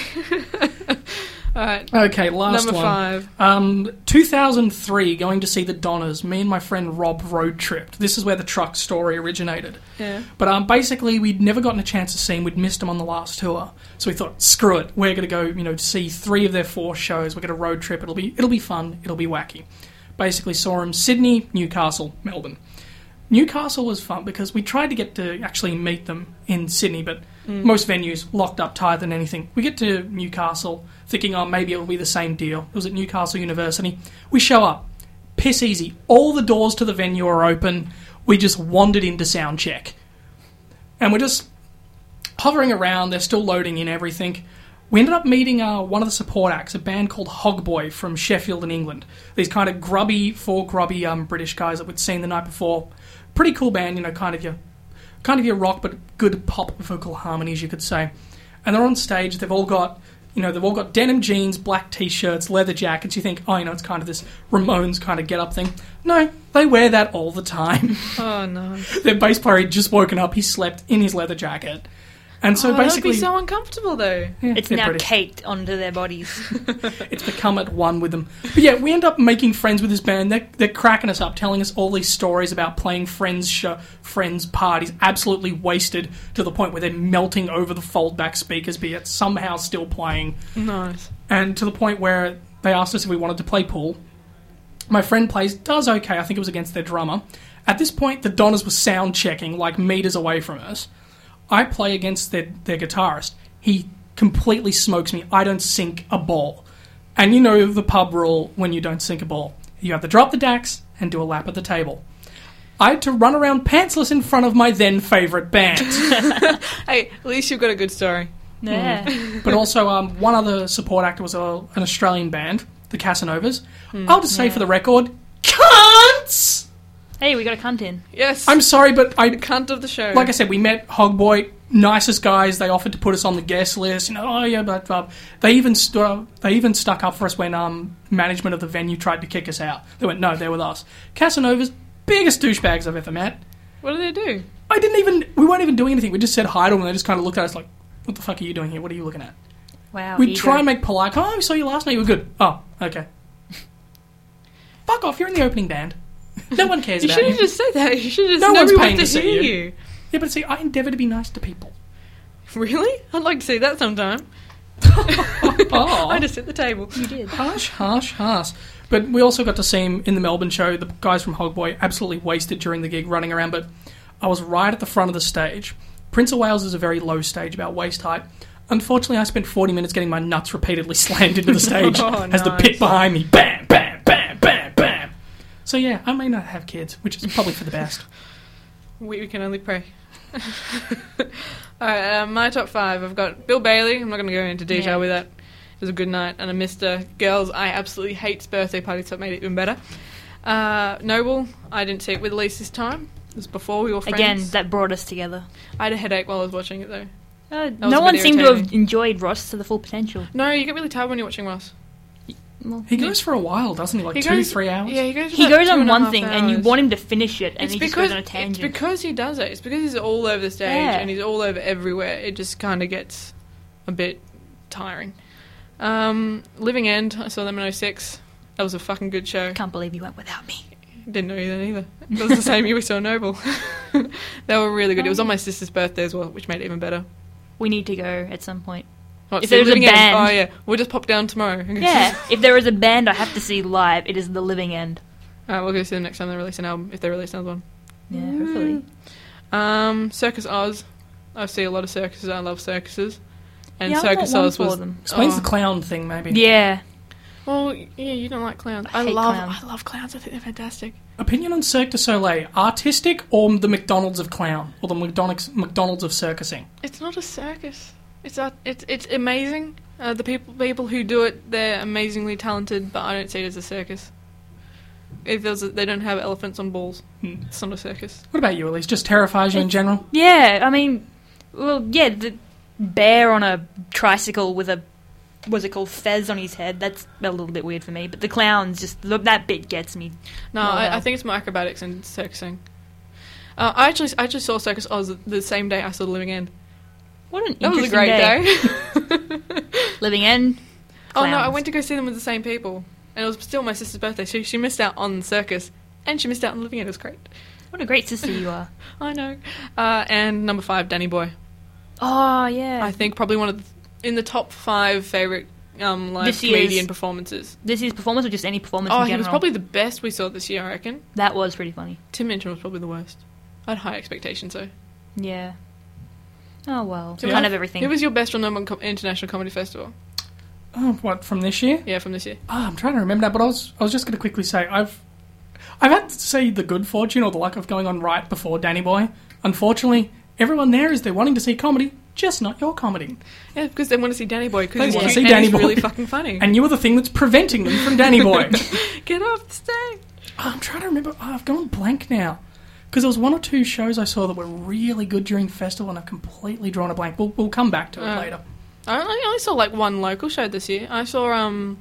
All right. Okay, last Number one. five. Um, two thousand three, going to see the Donnas. Me and my friend Rob road tripped. This is where the truck story originated. Yeah. But um, basically, we'd never gotten a chance to see them. We'd missed them on the last tour, so we thought, screw it. We're going to go, you know, to see three of their four shows. We're going to road trip. It'll be, it'll be fun. It'll be wacky. Basically, saw them Sydney, Newcastle, Melbourne. Newcastle was fun because we tried to get to actually meet them in Sydney, but Mm. most venues locked up tighter than anything. We get to Newcastle thinking, oh, maybe it'll be the same deal. It was at Newcastle University. We show up. Piss easy. All the doors to the venue are open. We just wandered into sound check. And we're just hovering around. They're still loading in everything. We ended up meeting uh, one of the support acts, a band called Hogboy from Sheffield in England. These kind of grubby, four grubby um, British guys that we'd seen the night before. Pretty cool band, you know, kind of your, kind of your rock, but good pop vocal harmonies, you could say. And they're on stage. They've all got, you know, they've all got denim jeans, black t-shirts, leather jackets. You think, oh, you know, it's kind of this Ramones kind of get-up thing. No, they wear that all the time. Oh, no. Their bass player had just woken up. He slept in his leather jacket. And so oh, that would basically... be so uncomfortable, though. yeah, It's they're now British. caked onto their bodies. It's become at one with them. But yeah, we end up making friends with this band. They're, they're cracking us up, telling us all these stories about playing friends' show, friends' parties, absolutely wasted to the point where they're melting over the fold-back speakers, but yet somehow still playing. Nice. And to the point where they asked us if we wanted to play pool. My friend plays, does okay. I think it was against their drummer. At this point, the Donnas were sound checking, like meters away from us. I play against their, their guitarist. He completely smokes me. I don't sink a ball. And you know the pub rule when you don't sink a ball. You have to drop the dacks and do a lap at the table. I had to run around pantsless in front of my then favourite band. Hey, at least you've got a good story. Yeah. But also, um, one other support actor was a, an Australian band, the Casanovas. I'll just say for the record, cunts! Hey, we got a cunt in. Yes. I'm sorry, but I the cunt of the show. like I said, we met Hogboy, nicest guys. They offered to put us on the guest list. You know, oh yeah, but uh, they even stu- they even stuck up for us when um management of the venue tried to kick us out. They went, no, they're with us. Casanova's biggest douchebags I've ever met. What do they do? I didn't even. We weren't even doing anything. We just said hi to them, and they just kind of looked at us like, "What the fuck are you doing here? What are you looking at?" Wow. We'd ego. try and make polite. Oh, we saw you last night. You were good. Oh, okay. Fuck off. You're in the opening band. No one cares You about should you. have just said that. You should have just. No one's nobody paying wants to to see hear you. you. Yeah, but see, I endeavour to be nice to people. Really? I'd like to see that sometime. Oh. I just hit the table. You did. Harsh, harsh, harsh. But we also got to see him in the Melbourne show. The guys from Hogboy absolutely wasted during the gig running around, but I was right at the front of the stage. Prince of Wales is a very low stage, about waist height. Unfortunately, I spent forty minutes getting my nuts repeatedly slammed into the stage Oh, as the nice. pit behind me, bam, bam, bam, bam, bam. So yeah, I may not have kids, which is probably for the best. We, we can only pray. Alright, uh, my top five. I've got Bill Bailey. I'm not going to go into detail Yeah. with that. It was a good night. And a Mister Girls I Absolutely Hate's birthday party, so it made it even better. Uh, Noble, I didn't see it with Elise this time. It was before we were friends. Again, that brought us together. I had a headache while I was watching it, though. Uh, was no a one bit seemed to have irritating. enjoyed Ross to the full potential. No, you get really tired when you're watching Ross. Well, He goes for a while, doesn't he? Like He two, goes- three hours? Yeah, he goes, he about goes two on and a one half thing, and you hours. want him to finish it, and It's he just because, goes on a it's tangent. because he does it. It's because he's all over the stage Yeah. and he's all over everywhere. It just kind of gets a bit tiring. Um, Living End, I saw them in oh six. That was a fucking good show. Can't believe you went without me. Didn't know you then either. It was the same year we saw Noble. They were really good. It was on my sister's birthday as well, which made it even better. We need to go at some point. What, If see there was a Living End? band- Oh yeah, we'll just pop down tomorrow. Yeah, if there is a band I have to see live, it is The Living End. Alright, we'll go see them next time they release an album, if they release another one. Yeah, hopefully. Um, Circus Oz. I see a lot of circuses. I love circuses. And Yeah, I Circus got one Oz was. for them. Explains oh. the clown thing, maybe. Yeah. Well, yeah, you don't like clowns. I I, hate love, clowns. I love clowns. I think they're fantastic. Opinion on Cirque du Soleil: artistic or the McDonald's of clown, or the McDonald's McDonald's of circusing? It's not a circus. It's a, it's it's amazing. Uh, the people people who do it, they're amazingly talented. But I don't see it as a circus. If there's a, they don't have elephants on balls, Hmm. it's not a circus. What about you, Elise? Just terrifies you in general? Yeah, I mean, well, yeah, the bear on a tricycle with a, what's it called, fez on his head, that's a little bit weird for me. But the clowns, just, that bit gets me. No, Oh, I, wow. I think it's more acrobatics and circusing. Uh, I actually I just saw Circus Oz the same day I saw The Living End. What an That was a interesting great day. Living End. Oh no, I Clowns. went to go see them with the same people, and it was still my sister's birthday. She she missed out on the circus, and she missed out on Living End. It was great. What a great sister you are. I know. Uh, and number five, Danny Boy. Oh, yeah. I think probably one of the, in the top five favorite um, live This year's- comedian performances. This is performance or just any performance Oh, in he general? was probably the best we saw this year, I reckon. That was pretty funny. Tim Minchin was probably the worst. I had high expectations, though. Yeah. Oh, well. Yeah. Kind of everything. Who was your best renowned co- international comedy festival? Oh, what, from this year? Yeah, from this year. Oh, I'm trying to remember that, but I was I was just going to quickly say I've I've had to say the good fortune or the luck of going on right before Danny Boy. Unfortunately, everyone there is they're wanting to see comedy, just not your comedy. Yeah, because they want to see Danny Boy. Because They he's wanna cute see and Danny he's Boy. really fucking funny. And you are the thing that's preventing them from Danny Boy. Get off the stage. Oh, I'm trying to remember. Oh, I've gone blank now. Because there was one or two shows I saw that were really good during the festival, and I've completely drawn a blank. We'll, we'll come back to it Uh, later. I only, I only saw like one local show this year. I saw um,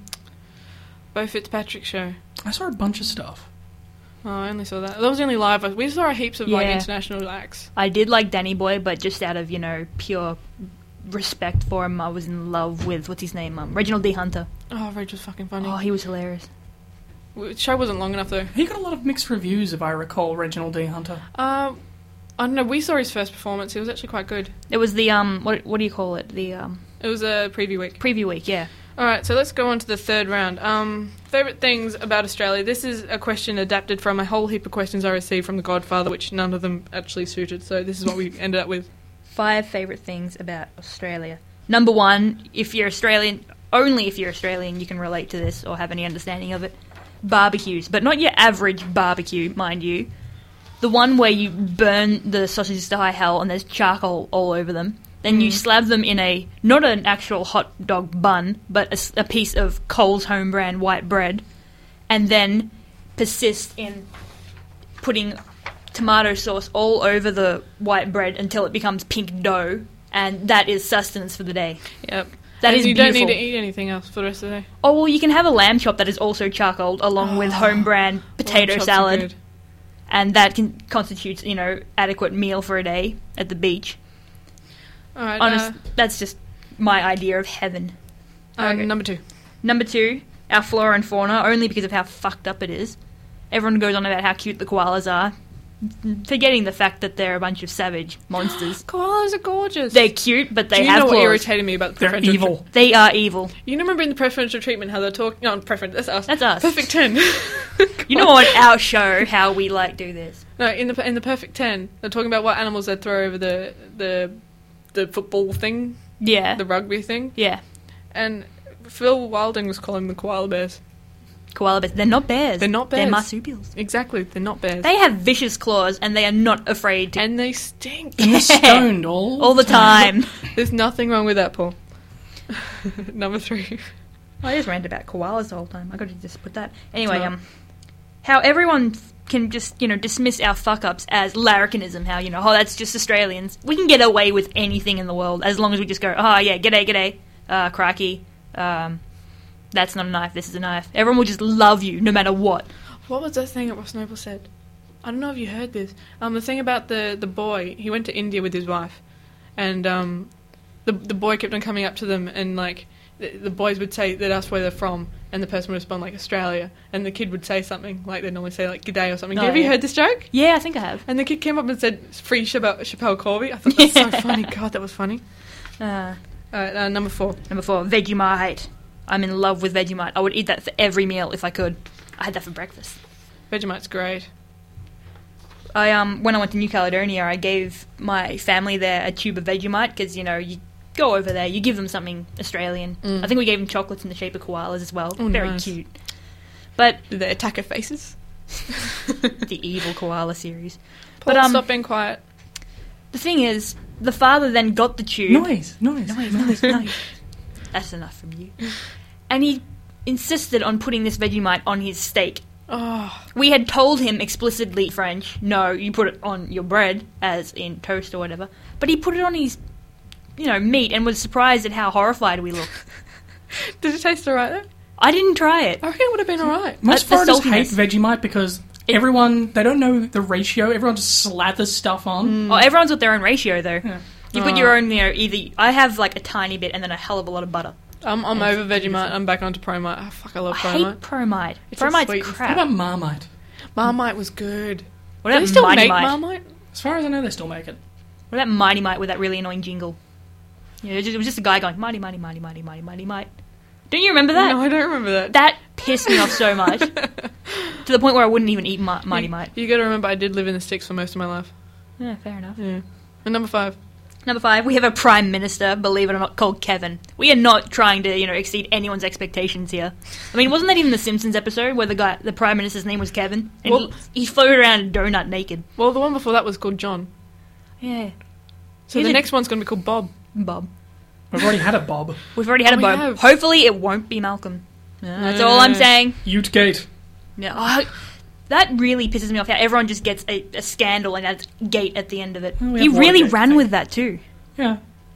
Bo Fitzpatrick's show. I saw a bunch of stuff. Oh, I only saw that. That was the only live. We saw heaps of like Yeah. international acts. I did like Danny Boy, but just out of, you know, pure respect for him, I was in love with, what's his name, um, Reginald D. Hunter. Oh, Rach was fucking funny. Oh, he was hilarious. The show wasn't long enough though. He got a lot of mixed reviews, if I recall, Reginald D. Hunter. Uh, I don't know. We saw his first performance. It was actually quite good. It was the, um, what what do you call it? The, um, It was a preview week. preview week, yeah. All right, so let's go on to the third round. Um, favorite things about Australia. This is a question adapted from a whole heap of questions I received from The Godfather, which none of them actually suited. So this is what we ended up with. Five favourite things about Australia. Number one, if you're Australian, only if you're Australian, you can relate to this or have any understanding of it. Barbecues, but not your average barbecue, mind you. The one where you burn the sausages to high hell and there's charcoal all over them. Then you slab them in a, not an actual hot dog bun, but a, s- a piece of Coles home brand white bread. And then persist in putting tomato sauce all over the white bread until it becomes pink dough, and that is sustenance for the day. Yep. That and is you beautiful. don't need to eat anything else for the rest of the day. Oh, well, you can have a lamb chop that is also charcoaled along with home brand potato Lamb chops are salad, good. and that can, constitutes, you know, adequate meal for a day at the beach. All right. Honest, Uh, that's just my idea of heaven. uh, Okay. Number two. Number two, our flora and fauna, only because of how fucked up it is. Everyone goes on about how cute the koalas are, forgetting the fact that they're a bunch of savage monsters. Koalas are gorgeous. They're cute, but they Do you have know what claws. irritated me about the They're preferential evil. tre- They are evil. You know, remember in the preferential treatment how they're talking? No, preference. That's us. That's us. Perfect ten. You know on our show how we like do this. No, in the in the perfect ten, they're talking about what animals they'd throw over the the the football thing, Yeah. the rugby thing, yeah. and Phil Wilding was calling them koala bears. Koala bears. They're not bears. They're not They're bears. marsupials. Exactly, they're not bears. They have vicious claws and they are not afraid to and they stink. And they're stoned all, all the time. There's nothing wrong with that, Paul. Number three. I just ranted about koalas the whole time. I got to just put that. Anyway, No. um, how everyone f- can just, you know, dismiss our fuck-ups as larrikinism, how, you know, oh, that's just Australians. We can get away with anything in the world as long as we just go, oh, yeah, g'day, g'day, uh, crikey, um, that's not a knife, this is a knife. Everyone will just love you no matter what. What was that thing that Ross Noble said? I don't know if you heard this. Um, the thing about the, the boy, he went to India with his wife, and um, the the boy kept on coming up to them, and like the, the boys would say, they'd ask where they're from, and the person would respond like Australia, and the kid would say something like they'd normally say like G'day or something. Oh, Have you yeah. heard this joke? Yeah, I think I have. And the kid came up and said, "Free Chappelle, Chappelle Corby." I thought that's Yeah. so funny. God, that was funny. Uh, All right, uh, number four. number four, Vegemite. I'm in love with Vegemite. I would eat that for every meal if I could. I had that for breakfast. Vegemite's great. I um when I went to New Caledonia, I gave my family there a tube of Vegemite because, you know, you go over there, you give them something Australian. Mm. I think we gave them chocolates in the shape of koalas as well. Oh, Very nice. cute. But Did they attack her faces? the evil koala series. Paul, But, um, stop being quiet. The thing is, the father then got the tube. Noise, noise, Noise, noise, noise. That's enough from you. And he insisted on putting this Vegemite on his steak. Oh, We had told him explicitly French, no, you put it on your bread, as in toast or whatever. But he put it on his, you know, meat and was surprised at how horrified we looked. did it taste alright though? I didn't try it. I reckon it would have been alright. Most Uh, the foreigners hate saltiness. Vegemite because It- everyone, they don't know the ratio. Everyone just slathers stuff on. Oh, everyone's got their own ratio, though. Yeah. You put Oh. your own, you know, either... I have, like, a tiny bit and then a hell of a lot of butter. I'm, I'm Yes, over Vegemite. I'm back onto Promite. Oh, fuck, I love I Promite. hate Promite. It's a Promite's sweet- What crap. about Marmite? Marmite was good. What Do about they still Mighty make Mite? Marmite? As far as I know, they still make it. What about Mighty Mite with that really annoying jingle? Yeah, it was just, it was just a guy going, Mighty, Mighty, Mighty, Mighty, Mighty, Mighty, Mite. Don't you remember that? No, I don't remember that. That pissed me off so much. To the point where I wouldn't even eat Mi- Mighty you, Mite. You got to remember, I did live in the sticks for most of my life. Yeah, fair enough. Yeah. And number five. Number five, we have a Prime Minister, believe it or not, called Kevin. We are not trying to, you know, exceed anyone's expectations here. I mean, wasn't that even the Simpsons episode where the guy, the Prime Minister's name was Kevin? And Well- he, he floated around in a donut naked. Well, the one before that was called John. Yeah. So He's the a- next one's going to be called Bob. Bob. We've already had a Bob. We've already had Oh, a we Bob. have. Hopefully it won't be Malcolm. Yeah, that's all I'm Uh. saying. Utegate. Yeah. Oh, that really pisses me off how everyone just gets a, a scandal and adds gate at the end of it. Oh, we he have really Watergate, I ran think. with that too. Yeah.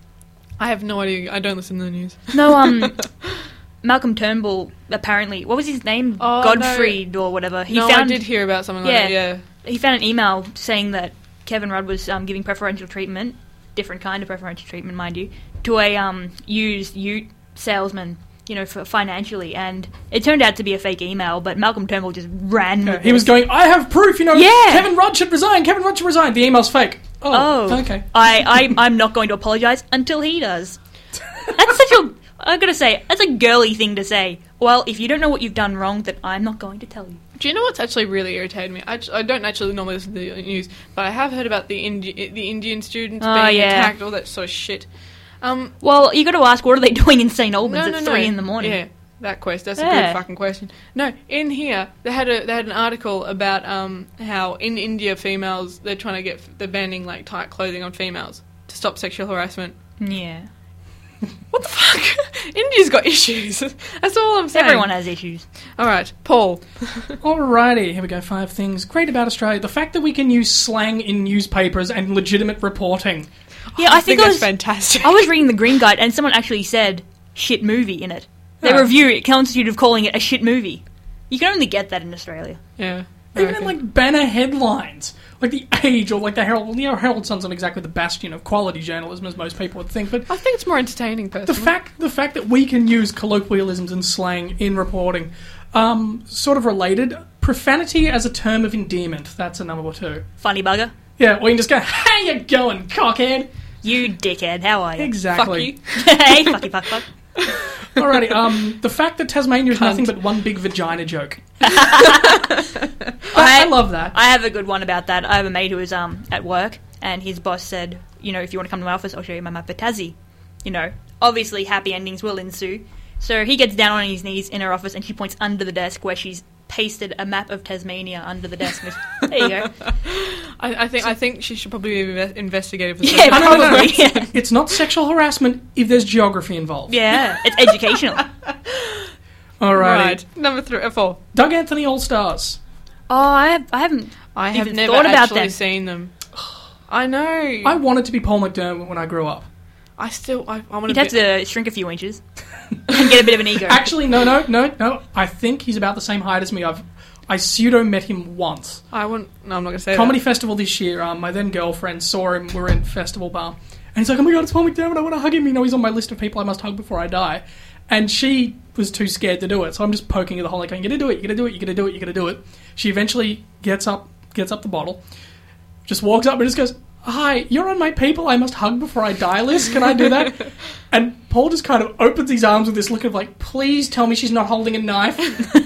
I have no idea. I don't listen to the news. No, um, Malcolm Turnbull apparently, what was his name? Oh, Godfrey or whatever. He no, found I did hear about something like Yeah. that, yeah. he found an email saying that Kevin Rudd was um, giving preferential treatment, different kind of preferential treatment, mind you, to a um, used ute salesman, you know, for financially, and it turned out to be a fake email. But Malcolm Turnbull just ran. Yeah, with he was this. going, I have proof, you know, Yeah. Kevin Rudd should resign, Kevin Rudd should resign. The email's fake. Oh, Oh, okay. I, I, I'm not going to apologise until he does. That's such a. I gotta say, that's a girly thing to say. Well, if you don't know what you've done wrong, then I'm not going to tell you. Do you know what's actually really irritated me? I, I don't actually normally listen to the news, but I have heard about the Indi- the Indian students Oh, being yeah. attacked, all that sort of shit. Um, Well, you got to ask, what are they doing in Saint Albans no, no, at no. three in the morning? Yeah, that question. That's a Yeah. good fucking question. No, in here they had a they had an article about um how in India females they're trying to get they're banning like tight clothing on females to stop sexual harassment. Yeah. What the fuck? India's got issues. That's all I'm saying. Everyone has issues. All right, Paul. Alrighty, here we go. Five things great about Australia. The fact that we can use slang in newspapers and legitimate reporting. Yeah, I I think, think I that's was, fantastic. I was reading the Green Guide and someone actually said shit movie in it. They Yeah. review it, constitute of calling it a shit movie. You can only get that in Australia. Yeah. Even Okay. in like banner headlines, like the Age or like the Herald. Well, you know, Herald Sun's not exactly the bastion of quality journalism as most people would think, but I think it's more entertaining, the personally. fact the fact that we can use colloquialisms and slang in reporting, um, sort of related. Profanity as a term of endearment. That's a number two. Funny bugger. Yeah, or you can just go, "How you going, cockhead?" You dickhead, how are you? Exactly. Fuck you. Hey, fucky fuck fuck. Alrighty. Um, the fact that Tasmania is Cunt. nothing but one big vagina joke. I, I love that. I have a good one about that. I have a mate who was um, at work, and his boss said, you know, if you want to come to my office, I'll show you my map of Tassie. You know, obviously happy endings will ensue. So he gets down on his knees in her office, and she points under the desk where she's pasted a map of Tasmania under the desk. There you go. I, I think I think she should probably be inve- investigated for Yeah, something. I don't know. probably. It's, it's not sexual harassment if there's geography involved. Yeah, it's educational. Alrighty. Right. Number three, uh, four. Doug Anthony All Stars. Oh, I, have, I haven't I have even never thought about actually them. seen them. I know. I I, wanted to be Paul McDermott when I grew up. I still. I, I want You'd to. have to shrink a few inches and get a bit of an ego. Actually, no, no, no, no. I think he's about the same height as me. I've I pseudo met him once. I want. No, I'm not going to say Comedy that. festival this year. Um, my then girlfriend saw him. We were in festival bar, and he's like, "Oh my god, it's Paul McDermott! I want to hug him. You know, he's on my list of people I must hug before I die." And she was too scared to do it, so I'm just poking her the whole like, "You're gonna do it. You're gonna do it. You're gonna do it. You're gonna do it." She eventually gets up, gets up the bottle, just walks up and just goes, "Hi, you're on my people I must hug before I die list. Can I do that?" And Paul just kind of opens his arms with this look of like, "Please tell me she's not holding a knife."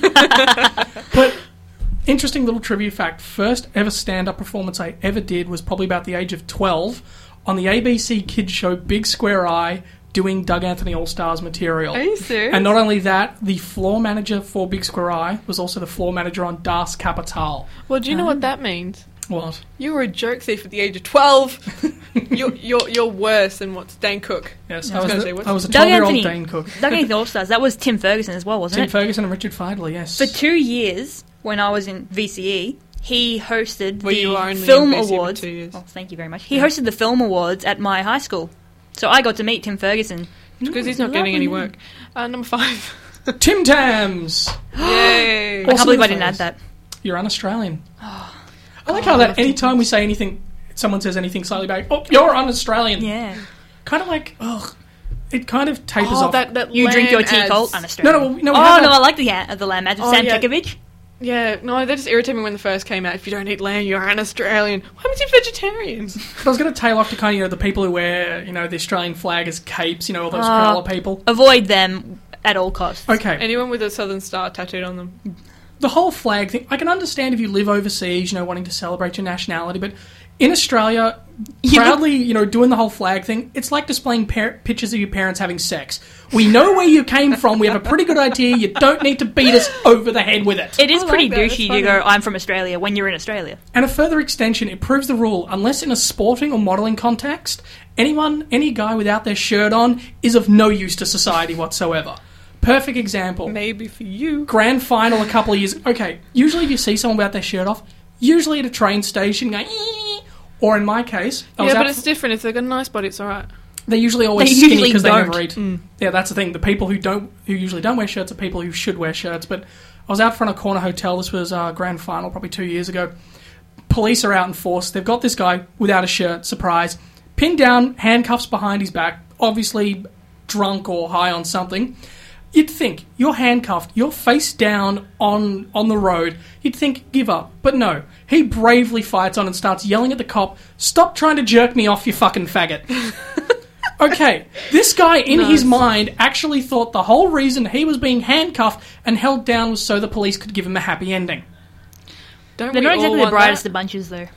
But interesting little trivia fact: first ever stand-up performance I ever did was probably about the age of twelve on the A B C kids show Big Square Eye, doing Doug Anthony All Stars material. Are you serious? And not only that, the floor manager for Big Square Eye was also the floor manager on Das Kapital. Well, do you know what that means? What? You were a joke thief at the age of twelve. you're, you're you're worse than what's Dane Cook. Yes, I I was was, gonna the- say, what's- I was a Doug twelve-year-old Anthony. Dane Cook. Doug Anthony All Stars. That was Tim Ferguson as well, wasn't Tim it? Ferguson and Richard Fidley, yes. For two years, when I was in V C E, he hosted Well, the you were only in film V C E for awards. two years. Oh, thank you very much. He hosted the film awards at my high school, so I got to meet Tim Ferguson. Because he's not getting any work. Uh, number five. Tim Tams! Yay. I can't Awesome believe I didn't photos. add that. You're un-Australian. Oh, I like how that anytime we say anything, someone says anything slightly back, oh, you're un-Australian. Yeah. Kind of like, ugh, it kind of tapers Oh, off. that, that You drink your lamb tea ads. cold, no, un-Australian. no, well, no, we Oh, have no, that- I like the, uh, the lamb ad. Oh, Sam yeah. Tekovich. Yeah, no, that just irritated me when the first came out. If you don't eat lamb, you're an Australian. What happens to vegetarians? But I was going to tail off to kind of, you know, the people who wear, you know, the Australian flag as capes, you know, all those Oh. colour people. Avoid them at all costs. Okay. Anyone with a Southern Star tattooed on them. The whole flag thing, I can understand if you live overseas, you know, wanting to celebrate your nationality, but in Australia, You proudly, you know, doing the whole flag thing, it's like displaying par- pictures of your parents having sex. We know where you came from, we have a pretty good idea, you don't need to beat us over the head with it. It is I pretty like that, it's douchey to funny. go, I'm from Australia, when you're in Australia. And a further extension, it proves the rule, unless in a sporting or modelling context, anyone, any guy without their shirt on is of no use to society whatsoever. Perfect example. Maybe for you. Grand final a couple of years. Okay, usually if you see someone without their shirt off, usually at a train station going, "Ee," or in my case, I was Yeah, out but it's different. If they've got a nice body, it's alright. they're usually always They skinny usually because they don't. never eat. Mm. Yeah, that's the thing. The people who don't, who usually don't wear shirts, are people who should wear shirts. But I was out front of a corner hotel. This was uh, grand final, probably two years ago. Police are out in force. They've got this guy without a shirt. Surprise! Pinned down, handcuffs behind his back. Obviously drunk or high on something. You'd think you're handcuffed, you're face down on on the road. You'd think give up, but no. He bravely fights on and starts yelling at the cop, "Stop trying to jerk me off, you fucking faggot." Okay, this guy in his Nice. mind actually thought the whole reason he was being handcuffed and held down was so the police could give him a happy ending. Don't They're we not all exactly the want brightest that? of bunches, though.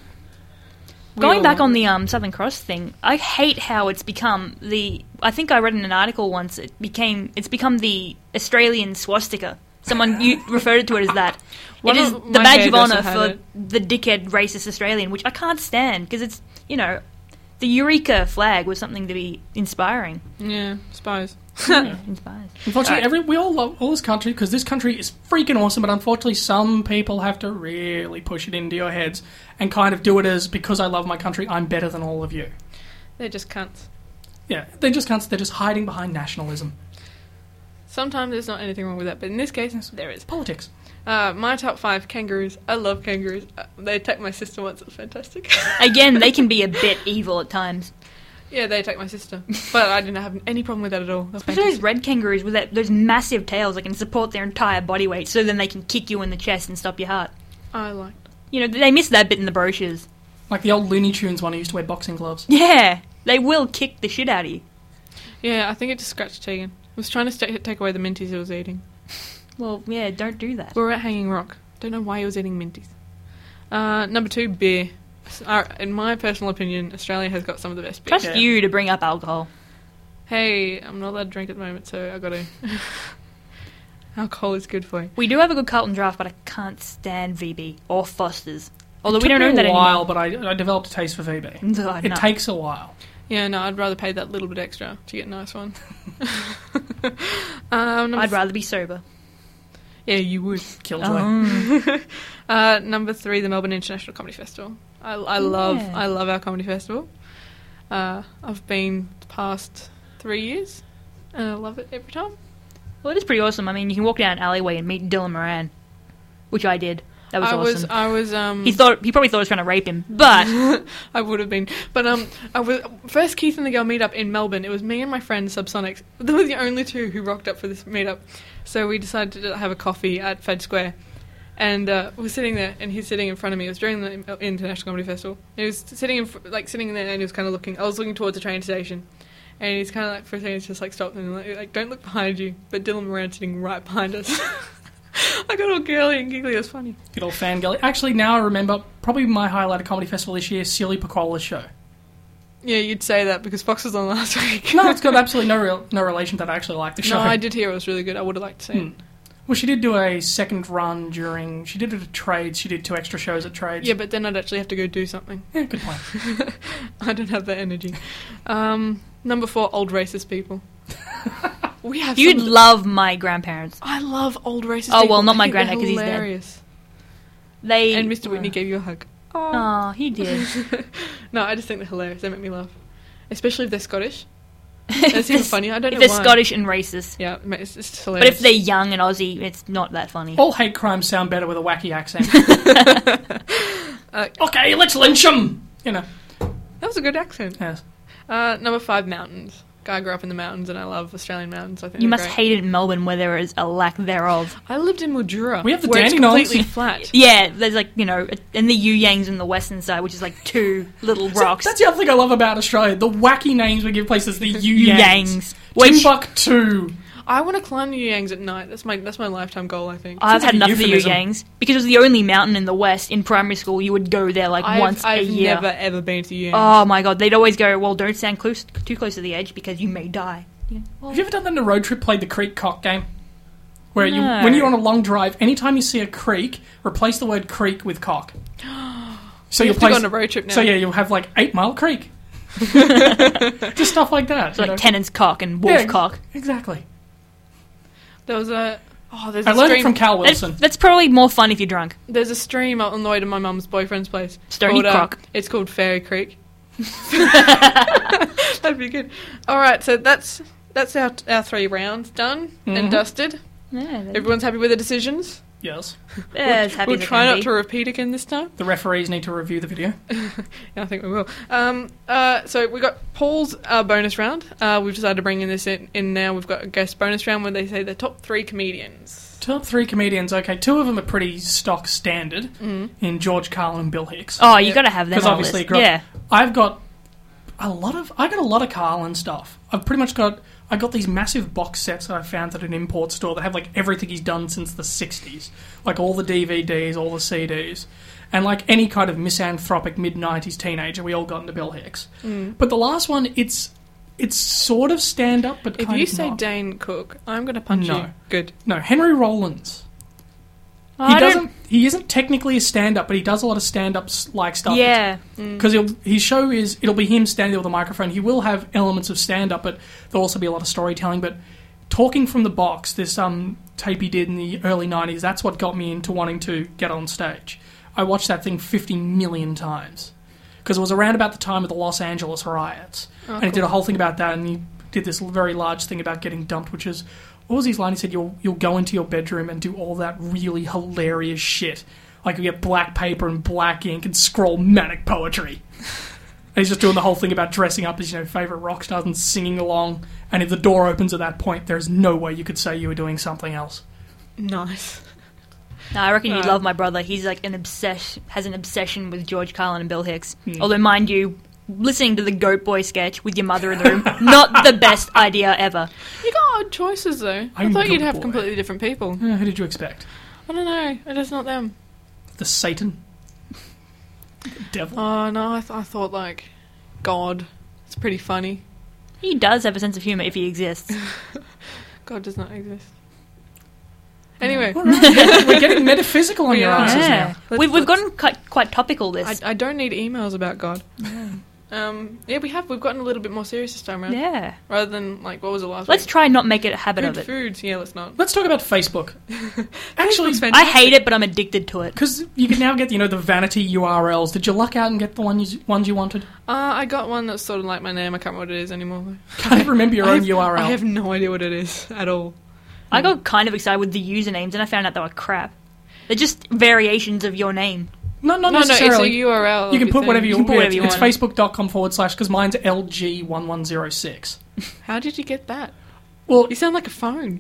We Going all back want on the um, Southern Cross thing, I hate how it's become the. I think I read in an article once. It became. It's become the Australian swastika. Someone you referred to it as that. One it is of the my badge of hairdresser honour had for it. the dickhead racist Australian, which I can't stand because it's you know The Eureka flag was something to be inspiring. Yeah, spies. Yeah, inspires. Unfortunately, Right. every, we all love all this country because this country is freaking awesome, but unfortunately some people have to really push it into your heads and kind of do it as, because I love my country, I'm better than all of you. They're just cunts. Yeah, they just can't, they're just hiding behind nationalism. Sometimes there's not anything wrong with that, but in this case, there is. Politics. Uh, my top five, kangaroos. I love kangaroos. Uh, they attacked my sister once. It was fantastic. Again, they can be a bit evil at times. Yeah, they attacked my sister. But I didn't have any problem with that at all. They were Especially those fantastic. red kangaroos with that, those massive tails that can support their entire body weight, so then they can kick you in the chest and stop your heart. I liked. You know, they missed that bit in the brochures. Like the old Looney Tunes one who used to wear boxing gloves. Yeah, they will kick the shit out of you. Yeah, I think it just scratched Tegan. I was trying to st- take away the minties he was eating. Well, yeah, don't do that. We were at Hanging Rock. Don't know why he was eating minties. Uh, number two, beer. Uh, in my personal opinion, Australia has got some of the best beer. Trust Yeah. you to bring up alcohol. Hey, I'm not allowed to drink at the moment, so I gotta. Alcohol is good for you. We do have a good Carlton draft, but I can't stand V B or Foster's. Although It we took don't me own that a while, anymore. but I, I developed a taste for V B. No, It no. takes a while. Yeah, no, I'd rather pay that little bit extra to get a nice one. um, number I'd rather be sober. Yeah, you would. Killjoy. Oh. Uh, number three, the Melbourne International Comedy Festival. I, I love, Yeah. I love our comedy festival. Uh, I've been the past three years, and I love it every time. Well, it is pretty awesome. I mean, you can walk down an alleyway and meet Dylan Moran, which I did. That was I awesome. was, I was, um, He thought he probably thought I was trying to rape him, but I would have been, but um, I was first Keith and the Girl meetup in Melbourne. It was me and my friend Subsonics. They were the only two who rocked up for this meetup, so we decided to have a coffee at Fed Square, and uh, we were sitting there, and he's sitting in front of me. It was during the International Comedy Festival. He was sitting in, fr- like sitting there, and he was kind of looking. I was looking towards the train station, and he's kind of like for a second, he's just like stopped and like, like don't look behind you. But Dylan Moran sitting right behind us. I got all girly and giggly. It was funny. Good old fangirl. Actually, now I remember, probably my highlight of Comedy Festival this year, Silly Pacola's show. Yeah, you'd say that because Fox was on last week. No, it's got absolutely no real, no relation to that. I actually like the show. No, I did hear it was really good. I would have liked to see it. Hmm. Well, she did do a second run during... She did it at Trades. She did two extra shows at Trades. Yeah, but then I'd actually have to go do something. Yeah, good point. I don't have that energy. Um, number four, old racist people. We have. you'd some of the- love my grandparents. I love old racist. Oh, people. well, not I my think they're granddad 'cause he's dead. hilarious. They And Mister Whitney gave you a hug. Oh, he did. No, I just think they're hilarious. They make me laugh, especially if they're Scottish. That's even funny. I don't if know they're why. Scottish and racist. Yeah, it ma- it's, it's But hilarious. if they're young and Aussie, it's not that funny. All hate crimes sound better with a wacky accent. uh, Okay, let's lynch them! You know. that was a good accent. Yes. Uh, number five, mountains. I grew up in the mountains, and I love Australian mountains. I think You they're must great. hate it in Melbourne where there is a lack thereof. I lived in Mildura. We have the where it's Dandenongs. completely flat. Yeah, there's like, you know, and the Yuyangs on the western side, which is like two little So rocks. that's the other thing I love about Australia. The wacky names we give places. The Yuyangs. Yuyangs. Which Timbuktu. I want to climb the Yuyangs at night. That's my that's my lifetime goal. I think. I've Sounds had like a enough of the euphemism. Yuyangs because it was the only mountain in the west. In primary school, you would go there like I've, once I've a year. never ever been to Yuyangs. Oh my god, they'd always go, well, don't stand close, too close to the edge because you may die. Yeah. Have you ever done that in a road trip, played the creek cock game? Where you, No. when you're on a long drive, anytime you see a creek, replace the word creek with cock. So you you'll have to go place, on a road trip now. So yeah, you'll have like Eight Mile Creek. Just stuff like that. It's you like know? Tennant's cock and Wolf Yeah, cock. Exactly. There was a oh, there's I a learned it stream. from Cal That's, Wilson. that's probably more fun if you're drunk. There's a stream out on the way to my mum's boyfriend's place. Stony called, uh, Croc. It's called Fairy Creek. That'd be good. All right, so that's that's our our three rounds done Mhm. and dusted. Yeah, they- Everyone's happy with the decisions. Yes. they're as happy We'll as they try can not be. to repeat again this time. The referees need to review the video. Yeah, I think we will. Um, uh, so we got Paul's uh, bonus round. Uh, we've decided to bring in this in, in now. We've got a guest bonus round where they say the top three comedians. Top three comedians. Okay, two of them are pretty stock standard in George Carlin and Bill Hicks. Oh, you Yeah. got to have them Because on obviously, list. grew up- Yeah. I've got a lot of. I got a lot of Carlin stuff. I've pretty much got. I got these massive box sets that I found at an import store that have like everything he's done since the sixties, like all the D V Ds, all the C Ds, and like any kind of misanthropic mid nineties teenager. We all got into Bill Hicks. But the last one, it's it's sort of stand up, but If kind you of say not. Dane Cook, I'm going to punch No. you. Good. No, Henry Rollins. Oh, He I don't- doesn't. he isn't technically a stand-up, but he does a lot of stand-ups like stuff. Yeah. Because his show is, it'll be him standing there with a microphone. He will have elements of stand-up, but there'll also be a lot of storytelling. But Talking from the Box, this um, tape he did in the early nineties, that's what got me into wanting to get on stage. I watched that thing fifty million times. Because it was around about the time of the Los Angeles riots. Oh, and he cool. did a whole thing about that, and he did this very large thing about getting dumped, which is, what was his line? He said, you'll, you'll go into your bedroom and do all that really hilarious shit. Like you get black paper and black ink and scroll manic poetry. And he's just doing the whole thing about dressing up as, you know, favourite rock stars and singing along. And if the door opens at that point, there's no way you could say you were doing something else. Nice. No, I reckon you'd Uh, love my brother. He's like an obsession, has an obsession with George Carlin and Bill Hicks. Hmm. Although, mind you, listening to the Goat Boy sketch with your mother in the room, not the best idea ever. You got odd choices, though. I I'm thought you'd good have boy. completely different people. Uh, who did you expect? I don't know. It's just not them. The Satan? The devil? Oh, no, I, th- I thought, like, God. It's pretty funny. He does have a sense of humour if he exists. God does not exist. Anyway, All right. We're getting metaphysical on We your are. asses Yeah. now. Let's- We've, we've let's- gotten quite, quite topical I, this. I don't need emails about God. Um, yeah, we have. We've gotten a little bit more serious this time around. Yeah. Rather than, like, what was the last Let's week? try not make it a habit Good of it. foods. Yeah, let's not. Let's talk about Facebook. Actually, Facebook's fantastic. I hate it, but I'm addicted to it. because you can now get, you know, the vanity U R Ls. Did you luck out and get the one you, ones you wanted? Uh, I got one that's sort of like my name. I can't remember what it is anymore. Can't remember your I own have, U R L. I have no idea what it is at all. I got kind of excited with the usernames, and I found out they were crap. They're just variations of your name. No, not No, no, it's necessarily. a U R L. You can of your put thing. whatever you, can put yeah, whatever you it's want. facebook.com forward slash, because mine's L G one one zero six. How did you get that? Well, You sound like a phone.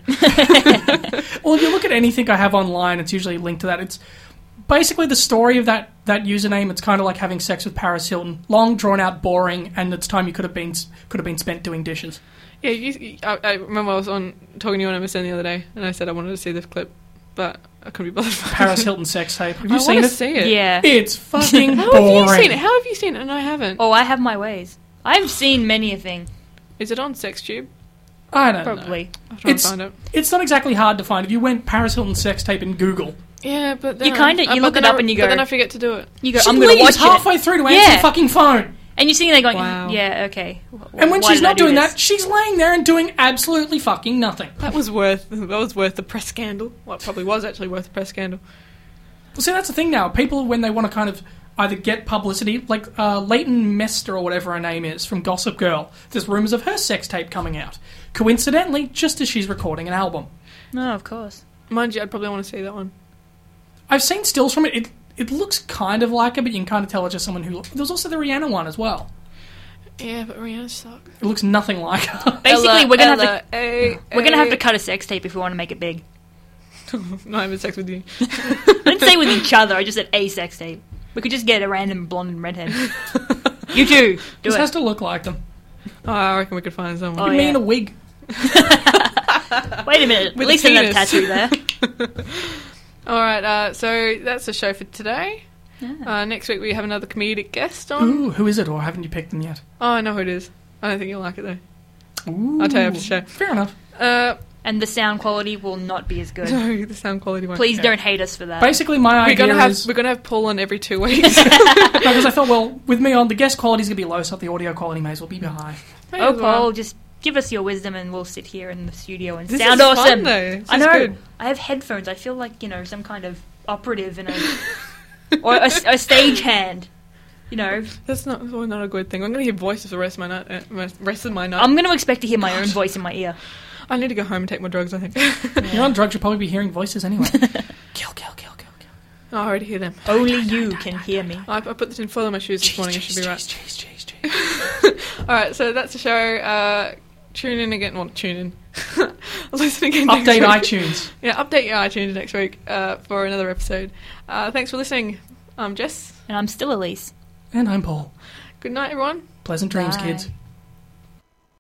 well, if you look at anything I have online, it's usually linked to that. It's basically the story of that, that username. It's kind of like having sex with Paris Hilton. Long, drawn out, boring, and it's time you could have been could have been spent doing dishes. Yeah, you, I, I remember I was on talking to you on M S N the other day, and I said I wanted to see the clip, but I couldn't be bothered. Paris Hilton sex tape. Have you I seen want it? to see it. Yeah. It's fucking How boring. have you seen it? How have you seen it? And I haven't. Oh, I have my ways. I've seen many a thing. Is it on SexTube? I don't know. Probably. I'll try It's- and find it. It's not exactly hard to find. If you went Paris Hilton sex tape in Google, Yeah, but then You kinda- I- you but look then it up I- and you But go- then I forget to do it. You go, she I'm going to leaves watch it. halfway through to answer Yeah. the fucking phone. And you're sitting there going, Wow. yeah, okay. And when Why she's did I not do doing this? that, she's laying there and doing absolutely fucking nothing. That was worth. That was worth the press scandal. Well, it probably was actually worth the press scandal. Well, see, that's the thing now. People, when they want to kind of either get publicity, like uh, Leighton Mester or whatever her name is from Gossip Girl, there's rumours of her sex tape coming out. Coincidentally, just as she's recording an album. No, of course. Mind you, I'd probably want to see that one. I've seen stills from it. It it looks kind of like her, but you can kind of tell it's just someone who... There was also the Rihanna one as well. Yeah, but Rihanna sucks. It looks nothing like her. Basically, Ella, we're going to have Ella, to A, we're gonna have to A. cut a sex tape if we want to make it big. Not having sex with you. I didn't say with each other, I just said a sex tape. We could just get a random blonde and redhead. You too. Do Just it. has to look like them. Oh, I reckon we could find someone. Oh, What do you yeah. mean a wig? Wait a minute. With At least a another penis. tattoo there. All right, uh, so that's the show for today. Uh, next week we have another comedic guest on. Ooh, who is it, or haven't you picked them yet? Oh, I know who it is. I don't think you'll like it though. Ooh. I'll tell you after the show. Fair enough. Uh, And the sound quality will not be as good. no, the sound quality won't. Please yeah. don't hate us for that. Basically, my We're idea gonna have is... we're gonna have Paul on every two weeks. Because I thought, well, with me on, the guest quality's going to be low, so the audio quality may as well be high. May Oh, as well. Paul, just give us your wisdom and we'll sit here in the studio and This sound is awesome. fun, though. This I is know. good. I have headphones. I feel like, you know, some kind of operative in a... or a, a stage hand. You know, That's not well, not a good thing. I'm gonna hear voices for the rest of my night. Uh, my- rest of my night. I'm going to expect to hear my own voice in my ear. I need to go home and take my drugs. I think. You're on drugs, you'll probably be hearing voices anyway. kill, kill, kill, kill, kill. Oh, I already hear them. Only you can hear me. I, I put this in full on my shoes this morning. I should be right. Cheese, cheese, cheese. All right, so that's the show. Uh, tune in again. Well, tune in. Listen again. next Update week. iTunes. Yeah, update your iTunes next week uh, for another episode. Uh, thanks for listening. I'm Jess. And I'm still Elise. And I'm Paul. Good night, everyone. Pleasant dreams, Bye. kids.